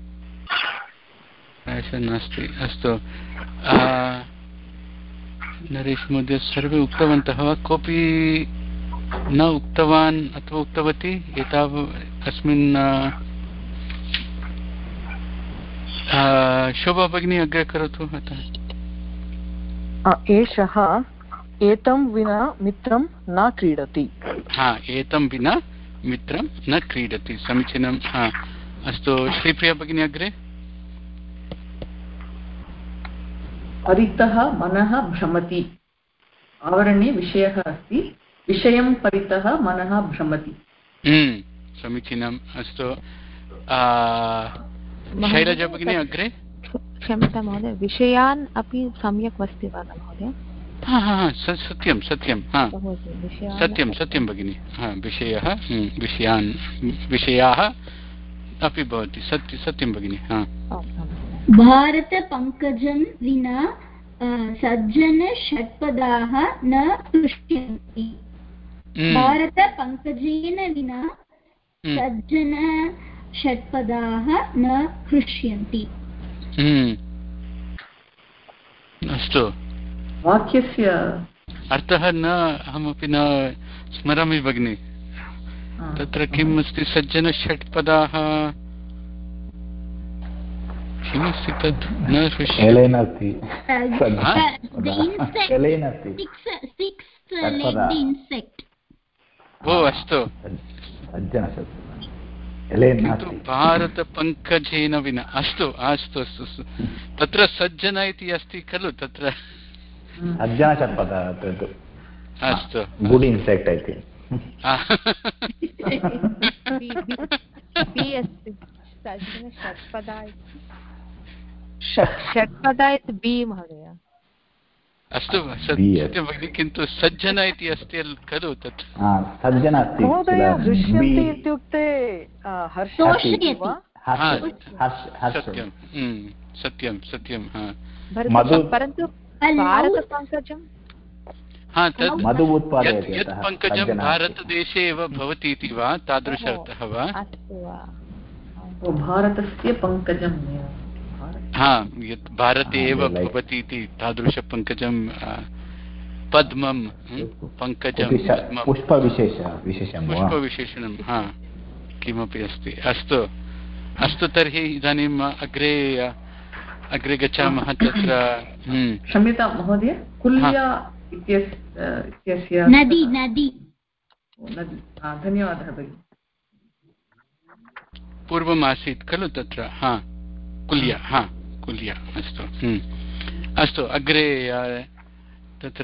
प्रायशः नास्ति। अस्तु, नरेश महोदय सर्वे उक्तवन्तः वा? कोऽपि न उक्तवान् अथवा उक्तवती एताव अस्मिन् शोभा भगिनी अग्रे करोतु। एषः एतं विना मित्रं न क्रीडति। हा, एतं विना मित्रं न क्रीडति, समीचीनं। हा, अस्तु, श्रीप्रिया भगिनी अग्रे। परितः मनः भ्रमति। आवरणे विषयः अस्ति, विषयं परितः मनः भ्रमति। समीचीनम्। अस्तु, शैलजा भगिनी अग्रे। क्षम्यतां महोदय, विषयान् अपि सम्यक् अस्ति वा महोदय? हा हा सत्यं सत्यं हा सत्यं सत्यं भगिनि। हा, विषयः विषयान् विषयाः अपि भवति, सत्य सत्यं भगिनि। हा, भारतपङ्कजं विना सज्जन षट्पदाः न कृष्यन्ति। भारतपङ्कजेन विना सज्जन षट्पदाः न कृष्यन्ति। अस्तु, वाक्यस्य अर्थः न अहमपि न स्मरामि भगिनि। तत्र किम् अस्ति? सज्जन षट्पदाः किमस्ति तत्? न ओ अस्तु, किन्तु भारतपङ्कजेन विना। अस्तु अस्तु अस्तु, तत्र सज्जन इति अस्ति खलु तत्र। अस्तु, गुड इन्सेक्ट् इति षट्पदा इति बि महोदय। अस्तु, सत्यं भगिनि, किन्तु सज्जन इति अस्ति खलु तत्। सज्जन अस्ति महोदय। हृष्यन्ति इत्युक्ते सत्यं सत्यं सत्यं। परन्तु भारतपङ्कजं मधु उत्पादयति, यत् पङ्कजं भारतदेशे एव भवति इति वा, तादृश अर्थः वा? भारतस्य पङ्कजं, हा, यत् भारते एव भवति इति तादृशपङ्कजं, पद्मं पङ्कजं, पुष्पविशेषणं, हा, किमपि अस्ति। अस्तु अस्तु, तर्हि इदानीम् अग्रे अग्रे गच्छामः। तत्र क्षम्यतां महोदय, कुल्या इत्यस्य नदी नदी धन्यवादः भगिनि। पूर्वम् आसीत् खलु तत्र। हा, कुल्या, हा कुल्या। अस्तु अस्तु, अग्रे तत्र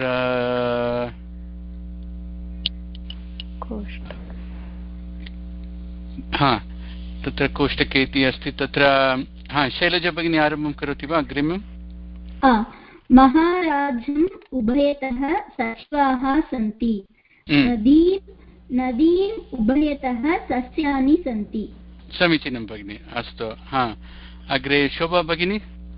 हा, तत्र कोष्टके इति अस्ति तत्र। हा, शैलजा भगिनी आरम्भं करोति वा अग्रिमम्? महाराज्यम् उभयतः सस्याः सन्ति। नदी नदीम् उभयतः सस्यानि सन्ति। समीचीनं भगिनि। अस्तु, हा, अग्रे शोभा भगिनी।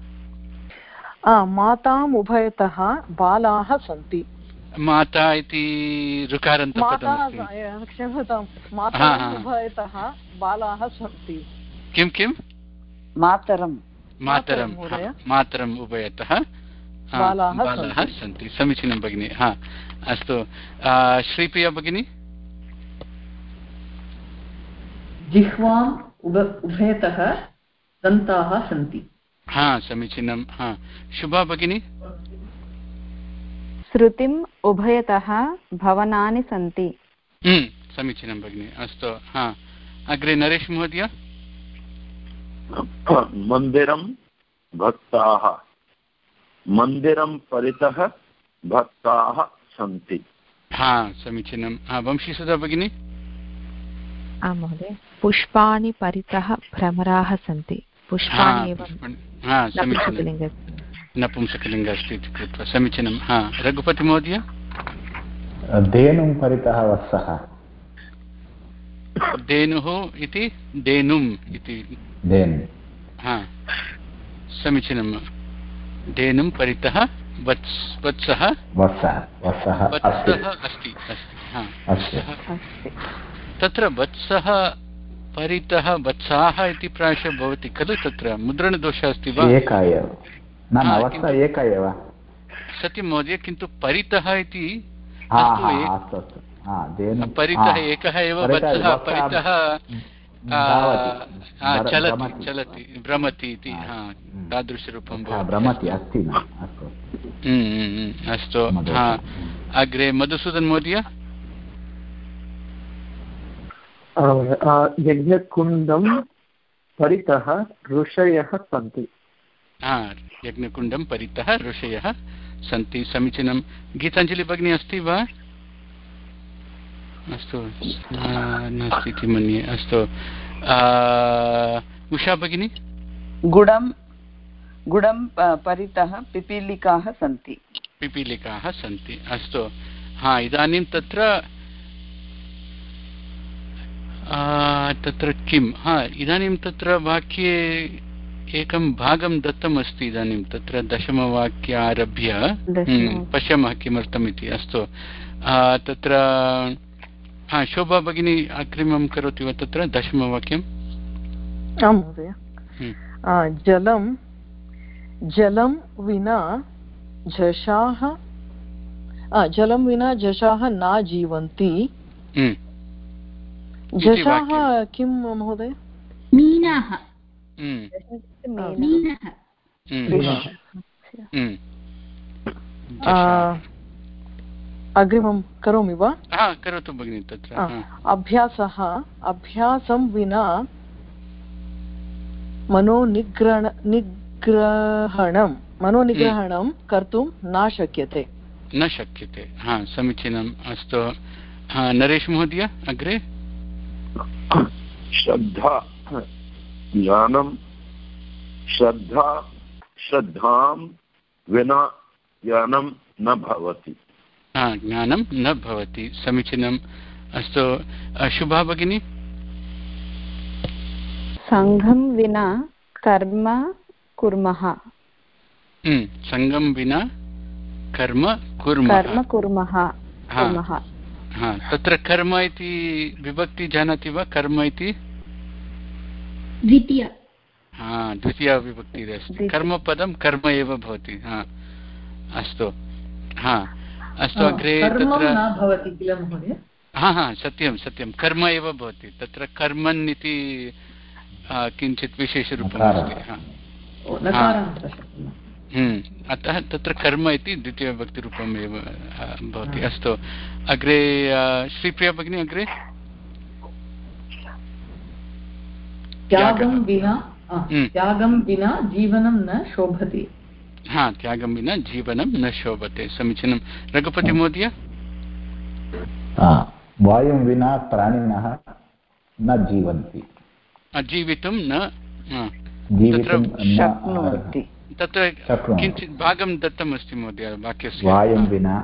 माताम् उभयतः बालाः सन्ति। माता इति ऋकारान्तपदमस्ति। क्षम्यतां, माताम् उभयतः बालाः सन्ति। किं किं? मातरं मातरं मातरम् उभयतः बालाः सन्ति। समीचीनं भगिनि। हा, अस्तु, श्रीप्रिया भगिनी। जिह्वाम् उभयतः दन्ताः सन्ति। हा, समीचीनं। हा, शुभा भगिनी। श्रुतिम् उभयतः भवनानि सन्ति। समीचीनं भगिनि। अस्तु, हा, अग्रे नरेश महोदय। मन्दिरं भक्ताः, मन्दिरं परितः भक्ताः सन्ति। हा, समीचीनं। हा, वंशीसुधा भगिनी। आम् महोदय, पुष्पाणि परितः भ्रमराः सन्ति। पुष्पाणि एव नपुंसकलिङ्ग अस्ति इति कृत्वा समीचीनं। हा, रघुपति महोदय। धेनुं परितः वत्सः। धेनुः इति धेनुम् इति। हा, समीचीनं। धेनुं परितः वत्स वत्सः वत्सः वत्सः अस्ति अस्ति। हा, तत्र वत्सः परितः वत्साः इति प्रायशः भवति खलु, तत्र मुद्रणदोषः अस्ति वा? एका एव, न वत्सः एका एव। सत्यं महोदय, किन्तु परितः इति परितः एकः एव वत्सः परितः चलति चलति भ्रमति इति तादृशरूपं भ्रमति अस्ति न अस्तु अग्रे मधुसूदन महोदय यज्ञकुण्डं परितः ऋषयः सन्ति यज्ञकुण्डं परितः ऋषयः सन्ति समीचीनं गीताञ्जलि भगिनी अस्ति वा अस्तु नास्ति इति मन्ये अस्तु उषा भगिनी गुडं गुडं परितः पिपीलिकाः सन्ति पिपीलिकाः सन्ति अस्तु हा इदानीं तत्र तत्र किं हा इदानीं तत्र वाक्ये एकं भागं दत्तम् अस्ति इदानीं तत्र दशमवाक्य आरभ्य पश्यामः किमर्थम् इति अस्तु तत्र हा शोभा भगिनी अग्रिमं करोति वा तत्र दशमवाक्यम् आं महोदय जलं जलं विना झषाः जलं विना झषाः न जीवन्ति झषाः किं महोदय मीनाः अग्रिमं करोमि वा करोतु भगिनि तत्र अभ्यासः अभ्यासं विना मनोनिग्रहण निग्रहणं मनोनिग्रहणं कर्तुं न शक्यते न शक्यते हा समीचीनम् अस्तु नरेश महोदय अग्रे श्रद्धा ज्ञानं श्रद्धा श्रद्धां विना ज्ञानं न भवति ज्ञानं न भवति समीचीनम् अस्तु शुभा भगिनी संघं विना कर्म कुर्मः संघं विना कर्म कुर्मः कर्म कुर्मः तत्र कर्म इति विभक्ति जानाति वा कर्म इति द्वितीय द्वितीया विभक्तिः अस्ति कर्मपदं कर्म एव भवति अस्तु हा अस्तु अग्रे तत्र भवति किल महोदय हा हा सत्यं सत्यं कर्म एव भवति तत्र कर्मन् इति किञ्चित् विशेषरूपम् अस्ति अतः तत्र कर्म इति द्वितीयविभक्तिरूपम् एव भवति अस्तु अग्रे श्रीप्रिया भगिनी अग्रे त्यागं विना त्यागं विना जीवनं न शोभते हा त्यागं विना जीवनं न शोभते समीचीनं रघुपति महोदय वायुं विना प्राणिनः न जीवन्ति जीवितुं न शक्नुवन्ति तत्र किञ्चित् भागं दत्तमस्ति महोदय वाक्यस्य वायुं विना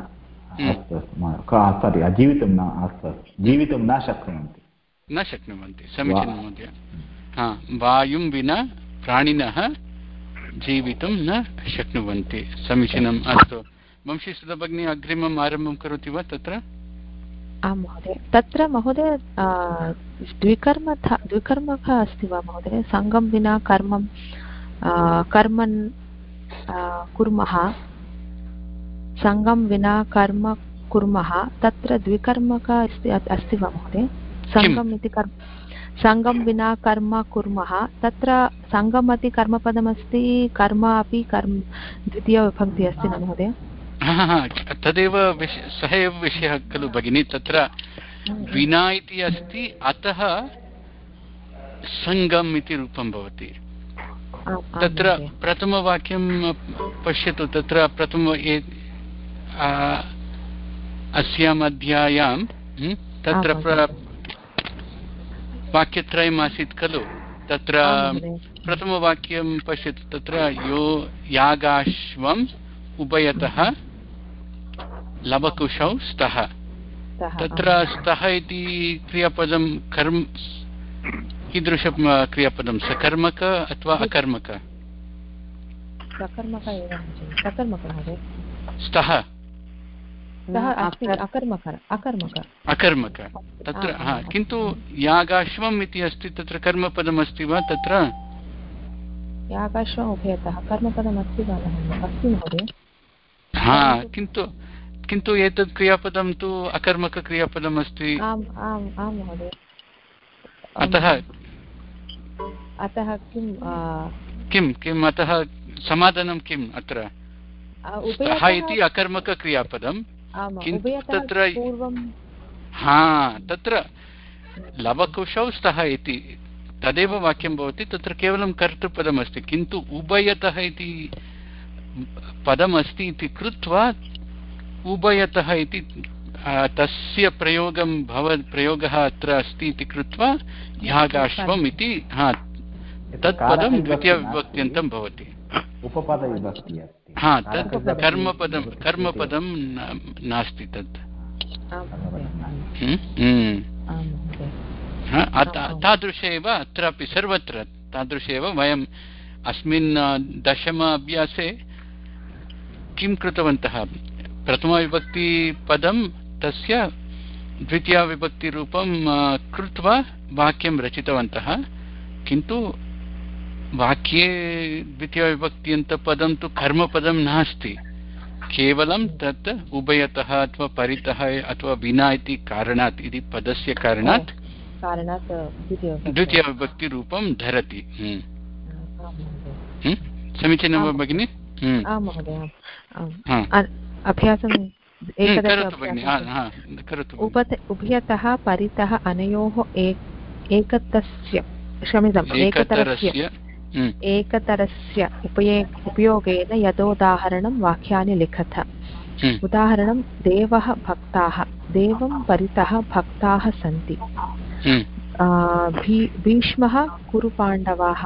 सारी जीवितुं न अस्तु जीवितुं न शक्नुवन्ति न शक्नुवन्ति समीचीनं महोदय हा वायुं विना प्राणिनः जीवितुं न शक्नुवन्ति समीचीनम् अस्तु वंशीसुधा भगिनी अग्रिमम् आरम्भं करोति वा तत्र आं महोदय तत्र महोदय द्विकर्म द्विकर्मकः अस्ति वा महोदय सङ्गं विना कर्मं कर्मन् कुर्मः सङ्गं विना कर्म कुर्मः तत्र द्विकर्मकः अस्ति अस्ति वा महोदय सङ्गम् इति कर्म सङ्गं विना कर्म कुर्मः तत्र सङ्गम् इति कर्मपदमस्ति कर्म अपि कर्म द्वितीयविभक्तिः अस्ति न महोदय तदेव सः एव विषयः खलु भगिनी तत्र विना इति अस्ति अतः सङ्गम् इति रूपं भवति तत्र प्रथमवाक्यं पश्यतु तत्र प्रथम अस्याम् अध्यायां तत्र वाक्यत्रयम् आसीत् खलु तत्र प्रथमवाक्यं पश्यतु तत्र यो यागाश्वम् उभयतः लवकुशौ स्तः तत्र स्तः इति क्रियापदं कर्म कीदृश क्रियापदं सकर्मक अथवा अकर्मक स्तः अकर्मक तत्र हा किन्तु यागाश्वम् इति अस्ति तत्र कर्मपदमस्ति वा तत्र यागाश्वम् उभयतः कर्मपदमस्ति वा अस्ति महोदय हा किन्तु किन्तु एतत् क्रियापदं तु अकर्मकक्रियापदम् अस्ति। आम् आम् आम् महोदय। अतः अतः किं किं किम् अतः समाधानं किम् अत्र? स्तः इति अकर्मकक्रियापदं, किन्तु तत्र हा तत्र लवकुशौ स्तः इति तदेव वाक्यं भवति, तत्र केवलं कर्तृपदमस्ति, किन्तु उभयतः इति पदमस्ति इति कृत्वा उभयतः इति तस्य प्रयोगं भव प्रयोगः अत्र अस्ति इति कृत्वा यागाश्वम् इति हा तत् पदं द्वितीयविभक्त्यन्तं भवति। उपपदविभक्ति अस्ति। हा तत् कर्मपदं कर्मपदं नास्ति तत्। तादृश एव अत्रापि सर्वत्र तादृश एव वयम् अस्मिन् दशम अभ्यासे किं कृतवन्तः, प्रथमविभक्तिपदं तस्य द्वितीयविभक्तिरूपं कृत्वा वाक्यं रचितवन्तः, किन्तु वाक्ये द्वितीयविभक्त्यन्तपदं तु कर्मपदं नास्ति, केवलं तत् उभयतः अथवा परितः अथवा विना इति कारणात् इति पदस्य कारणात् कारणात् द्वितीयविभक्तिरूपं धरति। समीचीनं वा भगिनि? आं महोदय। अभ्यासं उभयतः परितः अनयोः एकतस्य क्षम्यताम् एकतरस्य एकतरस्य उपये उपयोगेन यदोदाहरणं वाक्यानि लिखत। उदाहरणं देवः भक्ताः, देवं परितः भक्ताः सन्ति। भीष्मः कुरुपाण्डवाः,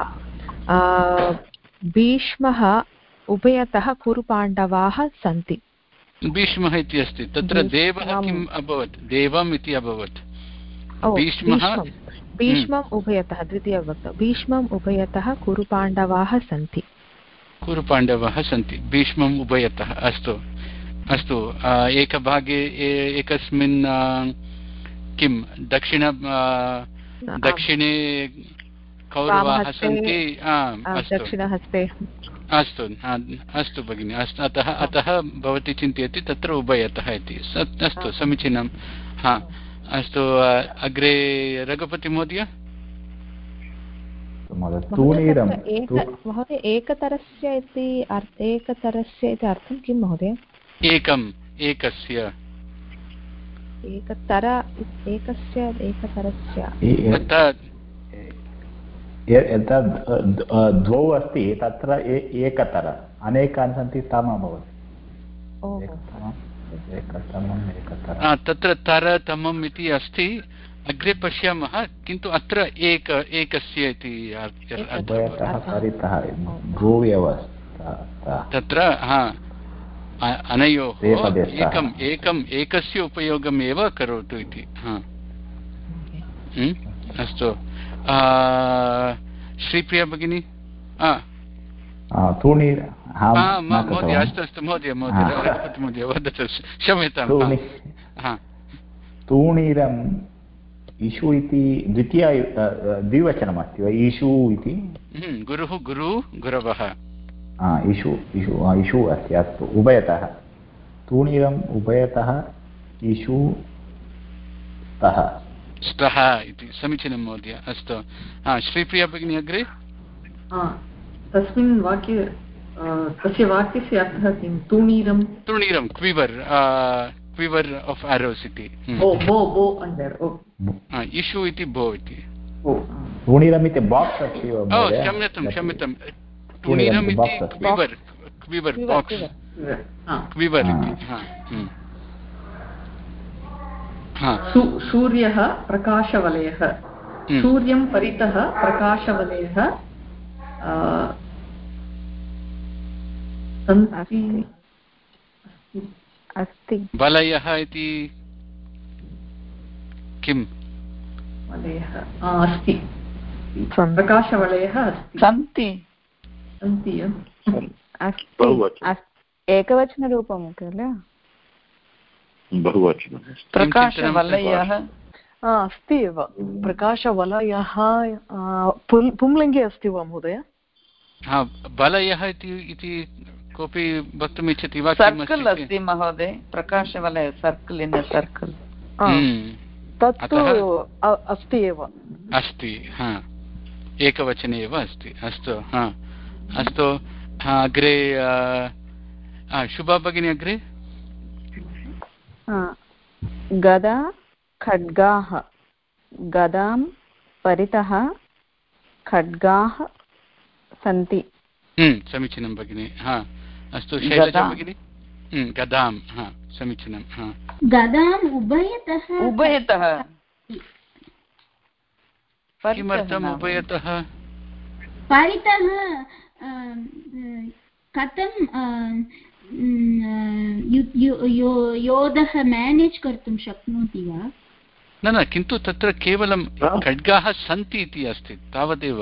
भीष्मः उभयतः कुरुपाण्डवाः सन्ति। भीष्मः इति अस्ति तत्र देवः किम् अभवत्, देवम् इति अभवत्। भीष्मः भीष्मम् उभयतः द्वितीयविभक्तौ भीष्मम् उभयतः कुरुपाण्डवाः सन्ति। कुरुपाण्डवाः सन्ति भीष्मम् उभयतः। अस्तु अस्तु एकभागे एकस्मिन् किं दक्षिण दक्षिणे कौरवाः सन्ति दक्षिणहस्ते। अस्तु अस्तु भगिनि अस्तु अतः अतः भवती चिन्तयति तत्र उभयतः इति। अस्तु समीचीनं। हा अस्तु अग्रे रघुपति महोदय। महोदय एकतरस्य इति एकतरस्य इति अर्थं किं महोदय? एकम् एकस्य एकतर एकस्य एकतरस्य यदा द्वौ अस्ति तत्र एकतर अनेकानि सन्ति तम भवति। तत्र तर तमम् इति अस्ति, अग्रे पश्यामः, किन्तु अत्र एक एकस्य इति तत्र हा अनयोः एकम् एकम् एकस्य उपयोगम् एव करोतु इति। हा अस्तु श्रीप्रिया भगिनी। महोदय अस्तु अस्तु महोदय महोदय महोदय वदतु क्षम्यतां। तूणीरम् इषु इति द्वितीय द्विवचनमस्ति वा? इषु इति गुरुः गुरु गुरवः इषु इषु इषु अस्ति। अस्तु उभयतः तूणीरम् उभयतः इषु स्तः स्तः इति समीचीनं महोदय। अस्तु श्रीप्रिया भगिनी अग्रे। तस्मिन् वाक्ये तस्य वाक्यस्य अर्थः किं? तूणीरं तूणीरं क्विवर् क्विवर् आफ् एरोस् इति। इषु इति भो इति। तूणीरम् इति बाक्स् अस्ति वा? क्षम्यतां क्षम्यतां तूणीरम् इति क्विवर् क्विवर् बाक्स् क्विवर् इति। सूर्यः प्रकाशवलयः, सूर्यं परितः प्रकाशवलयः अस्ति। वलयः इति किं? वलयः अस्ति, प्रकाशवलयः अस्ति। सन्ति सन्ति एकवचनरूपं किल? बहुवचनं प्रकाशवलयः अस्ति एव। प्रकाशवलयः पुल्लिङ्गे अस्ति वा महोदय? वलयः इति कोऽपि वक्तुम् इच्छति वा? सर्कल् अस्ति महोदय, प्रकाशवलय सर्कल् इन् सर्कल् तत्तु अस्ति एव अस्ति, हा एकवचने एव अस्ति। अस्तु, हा अस्तु, अग्रे शुभा भगिनी अग्रे। गदा खड्गाः, गदां परितः खड्गाः सन्ति। समीचीनं भगिनि। हा अस्तु, शैलजा भगिनी। गदां, हा समीचीनं। हा गदाम् उभयतः उभयतः किमर्थम् उभयतः? परितः कथं योधः मेनेज् कर्तुं शक्नोति वा? न न, किन्तु तत्र केवलं खड्गाः सन्ति इति अस्ति, तावदेव।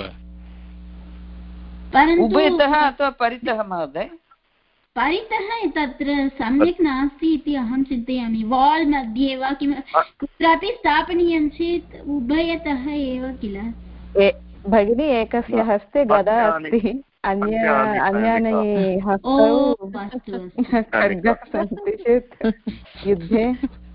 उभयतः अथवा परितः महोदय? परितः तत्र सम्यक् नास्ति इति अहं चिन्तयामि। वाल् मध्ये वा किं कुत्रापि स्थापनीयं चेत् उभयतः एव किल। भगिनी एकस्य हस्ते गदा अस्ति, अन्य अन्यानि हस्तौ खड्गाः सन्ति चेत् युद्धे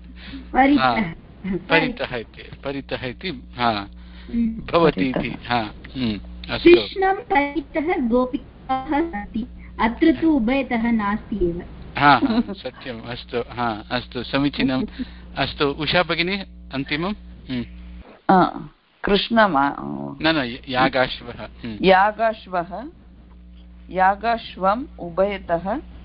परितः इति परितः इति भवति इति। कृष्णं परितः गोपिकाः सन्ति, अत्र तु उभयतः नास्ति एव। हा सत्यम्। अस्तु, हा अस्तु, समीचीनम्। अस्तु, उषा भगिनी अन्तिमं। कृष्ण न न यागाश्वः यागाश्वः यागाश्वम् उभयतः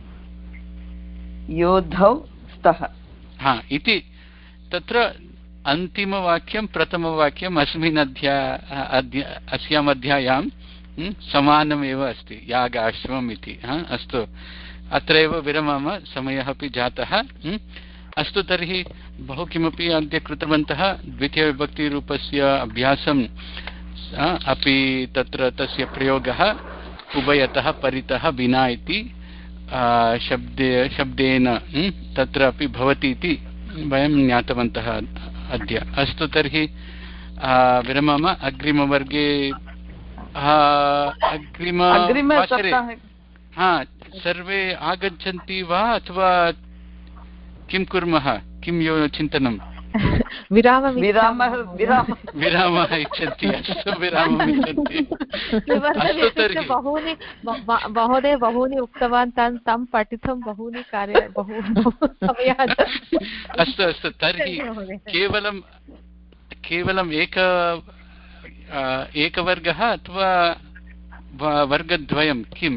योद्धौ स्तः। हा इति तत्र अन्तिमवाक्यं प्रथमवाक्यम् अस्मिन् अध्याये अस्याम् अध्यायां समानमेव अस्ति, यागाश्वम् इति। अस्तु, अत्रैव विरमामः, समयः अपि जातः। अस्तु, तर्हि बहु किमपि अद्य कृतवन्तः। द्वितीयविभक्तिरूपस्य अभ्यासम् अपि तत्र तस्य प्रयोगः उभयतः परितः विना इति शब्दे शब्देन तत्र अपि भवति इति वयं ज्ञातवन्तः अद्य। अस्तु, तर्हि विरमामः। अग्रिमवर्गे अग्रिमवासरे हा सर्वे आगच्छन्ति वा अथवा किं कुर्मः? किं यो चिन्तनं? विरामः विरामः इच्छन्ति। अस्तु, विरामम् इच्छन्ति। अस्तु, तर्हि बहूनि महोदय बहूनि उक्तवान्, तं तं पठितुं बहूनि कार्य बहु समयः। अस्तु अस्तु, तर्हि केवलं केवलम् एक एकवर्गः अथवा वर्गद्वयं किम्?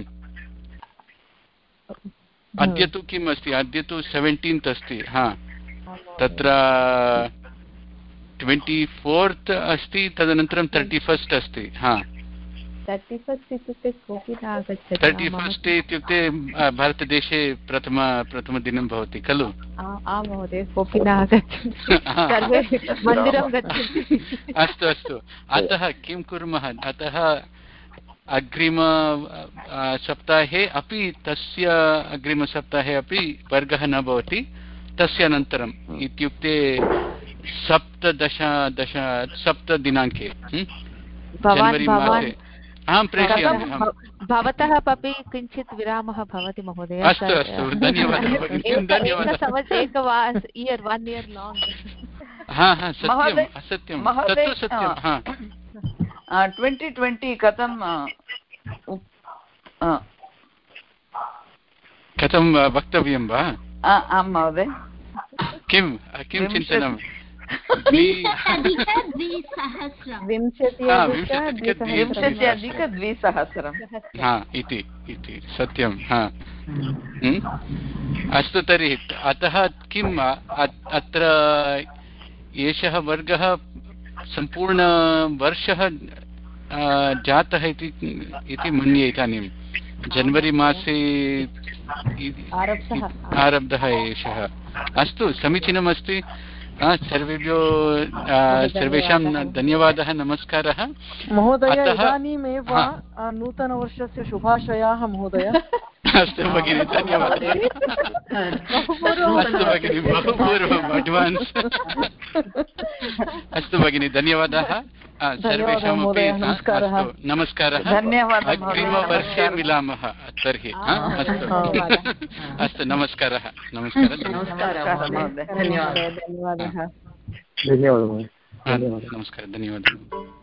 अद्य तु किम् अस्ति? अद्य तु सेवेण्टीन्त् अस्ति। हा तत्र ट्वेण्टि फोर्त् अस्ति, तदनन्तरं तर्टि फस्ट् अस्ति। हा तर्टि फस्ट् इत्युक्ते कोऽपि न आगच्छति। तर्टि फस्ट् इत्युक्ते भारतदेशे प्रथम प्रथमदिनं भवति खलु? आं महोदय, कोऽपि न आगच्छति, सर्वे मन्दिरं गच्छन्ति। अस्तु अस्तु, अतः किं कुर्मः? अतः अग्रिम सप्ताहे अपि तस्य अग्रिमसप्ताहे अपि वर्गः न भवति, तस्य अनन्तरम् इत्युक्ते सप्तदश दश सप्तदिनाङ्के जनवरी मासे अहं प्रेषयामि। भवतः अपि किञ्चित् विरामः भवति महोदय। अस्तु अस्तु, धन्यवादः धन्यवादः। एकवास इयर् वन् इयर् लाङ्ग्। हा हा सत्यम् असत्यं तत्तु सत्यं। हा ट्वेण्टि ट्वेण्टि कथं कथं वक्तव्यं वा? आं महोदय। किं किं चिन्तनं? विंशत्यधिकद्विसहस्रं। हा इति इति सत्यं। हा अस्तु, तर्हि अतः किम् अत्र एषः वर्गः सम्पूर्णवर्षः जातः इति मन्ये। इदानीं जनवरी मासे आरब्धः एषः। अस्तु, समीचीनमस्ति। सर्वेभ्यो सर्वेषां धन्यवादः, नमस्कारः महोदय। इदानीमेव नूतनवर्षस्य शुभाशयाः महोदय। अस्तु भगिनि, धन्यवादः। अस्तु भगिनि, बहु पूर्वम् अड्वान्स्। अस्तु भगिनि, धन्यवादाः। सर्वेषामपि अस्तु नमस्कारः अग्रिमवर्षे मिलामः तर्हि अस्तु अस्तु नमस्कारः नमस्कारः धन्यवादः धन्यवादः नमस्कारः धन्यवादः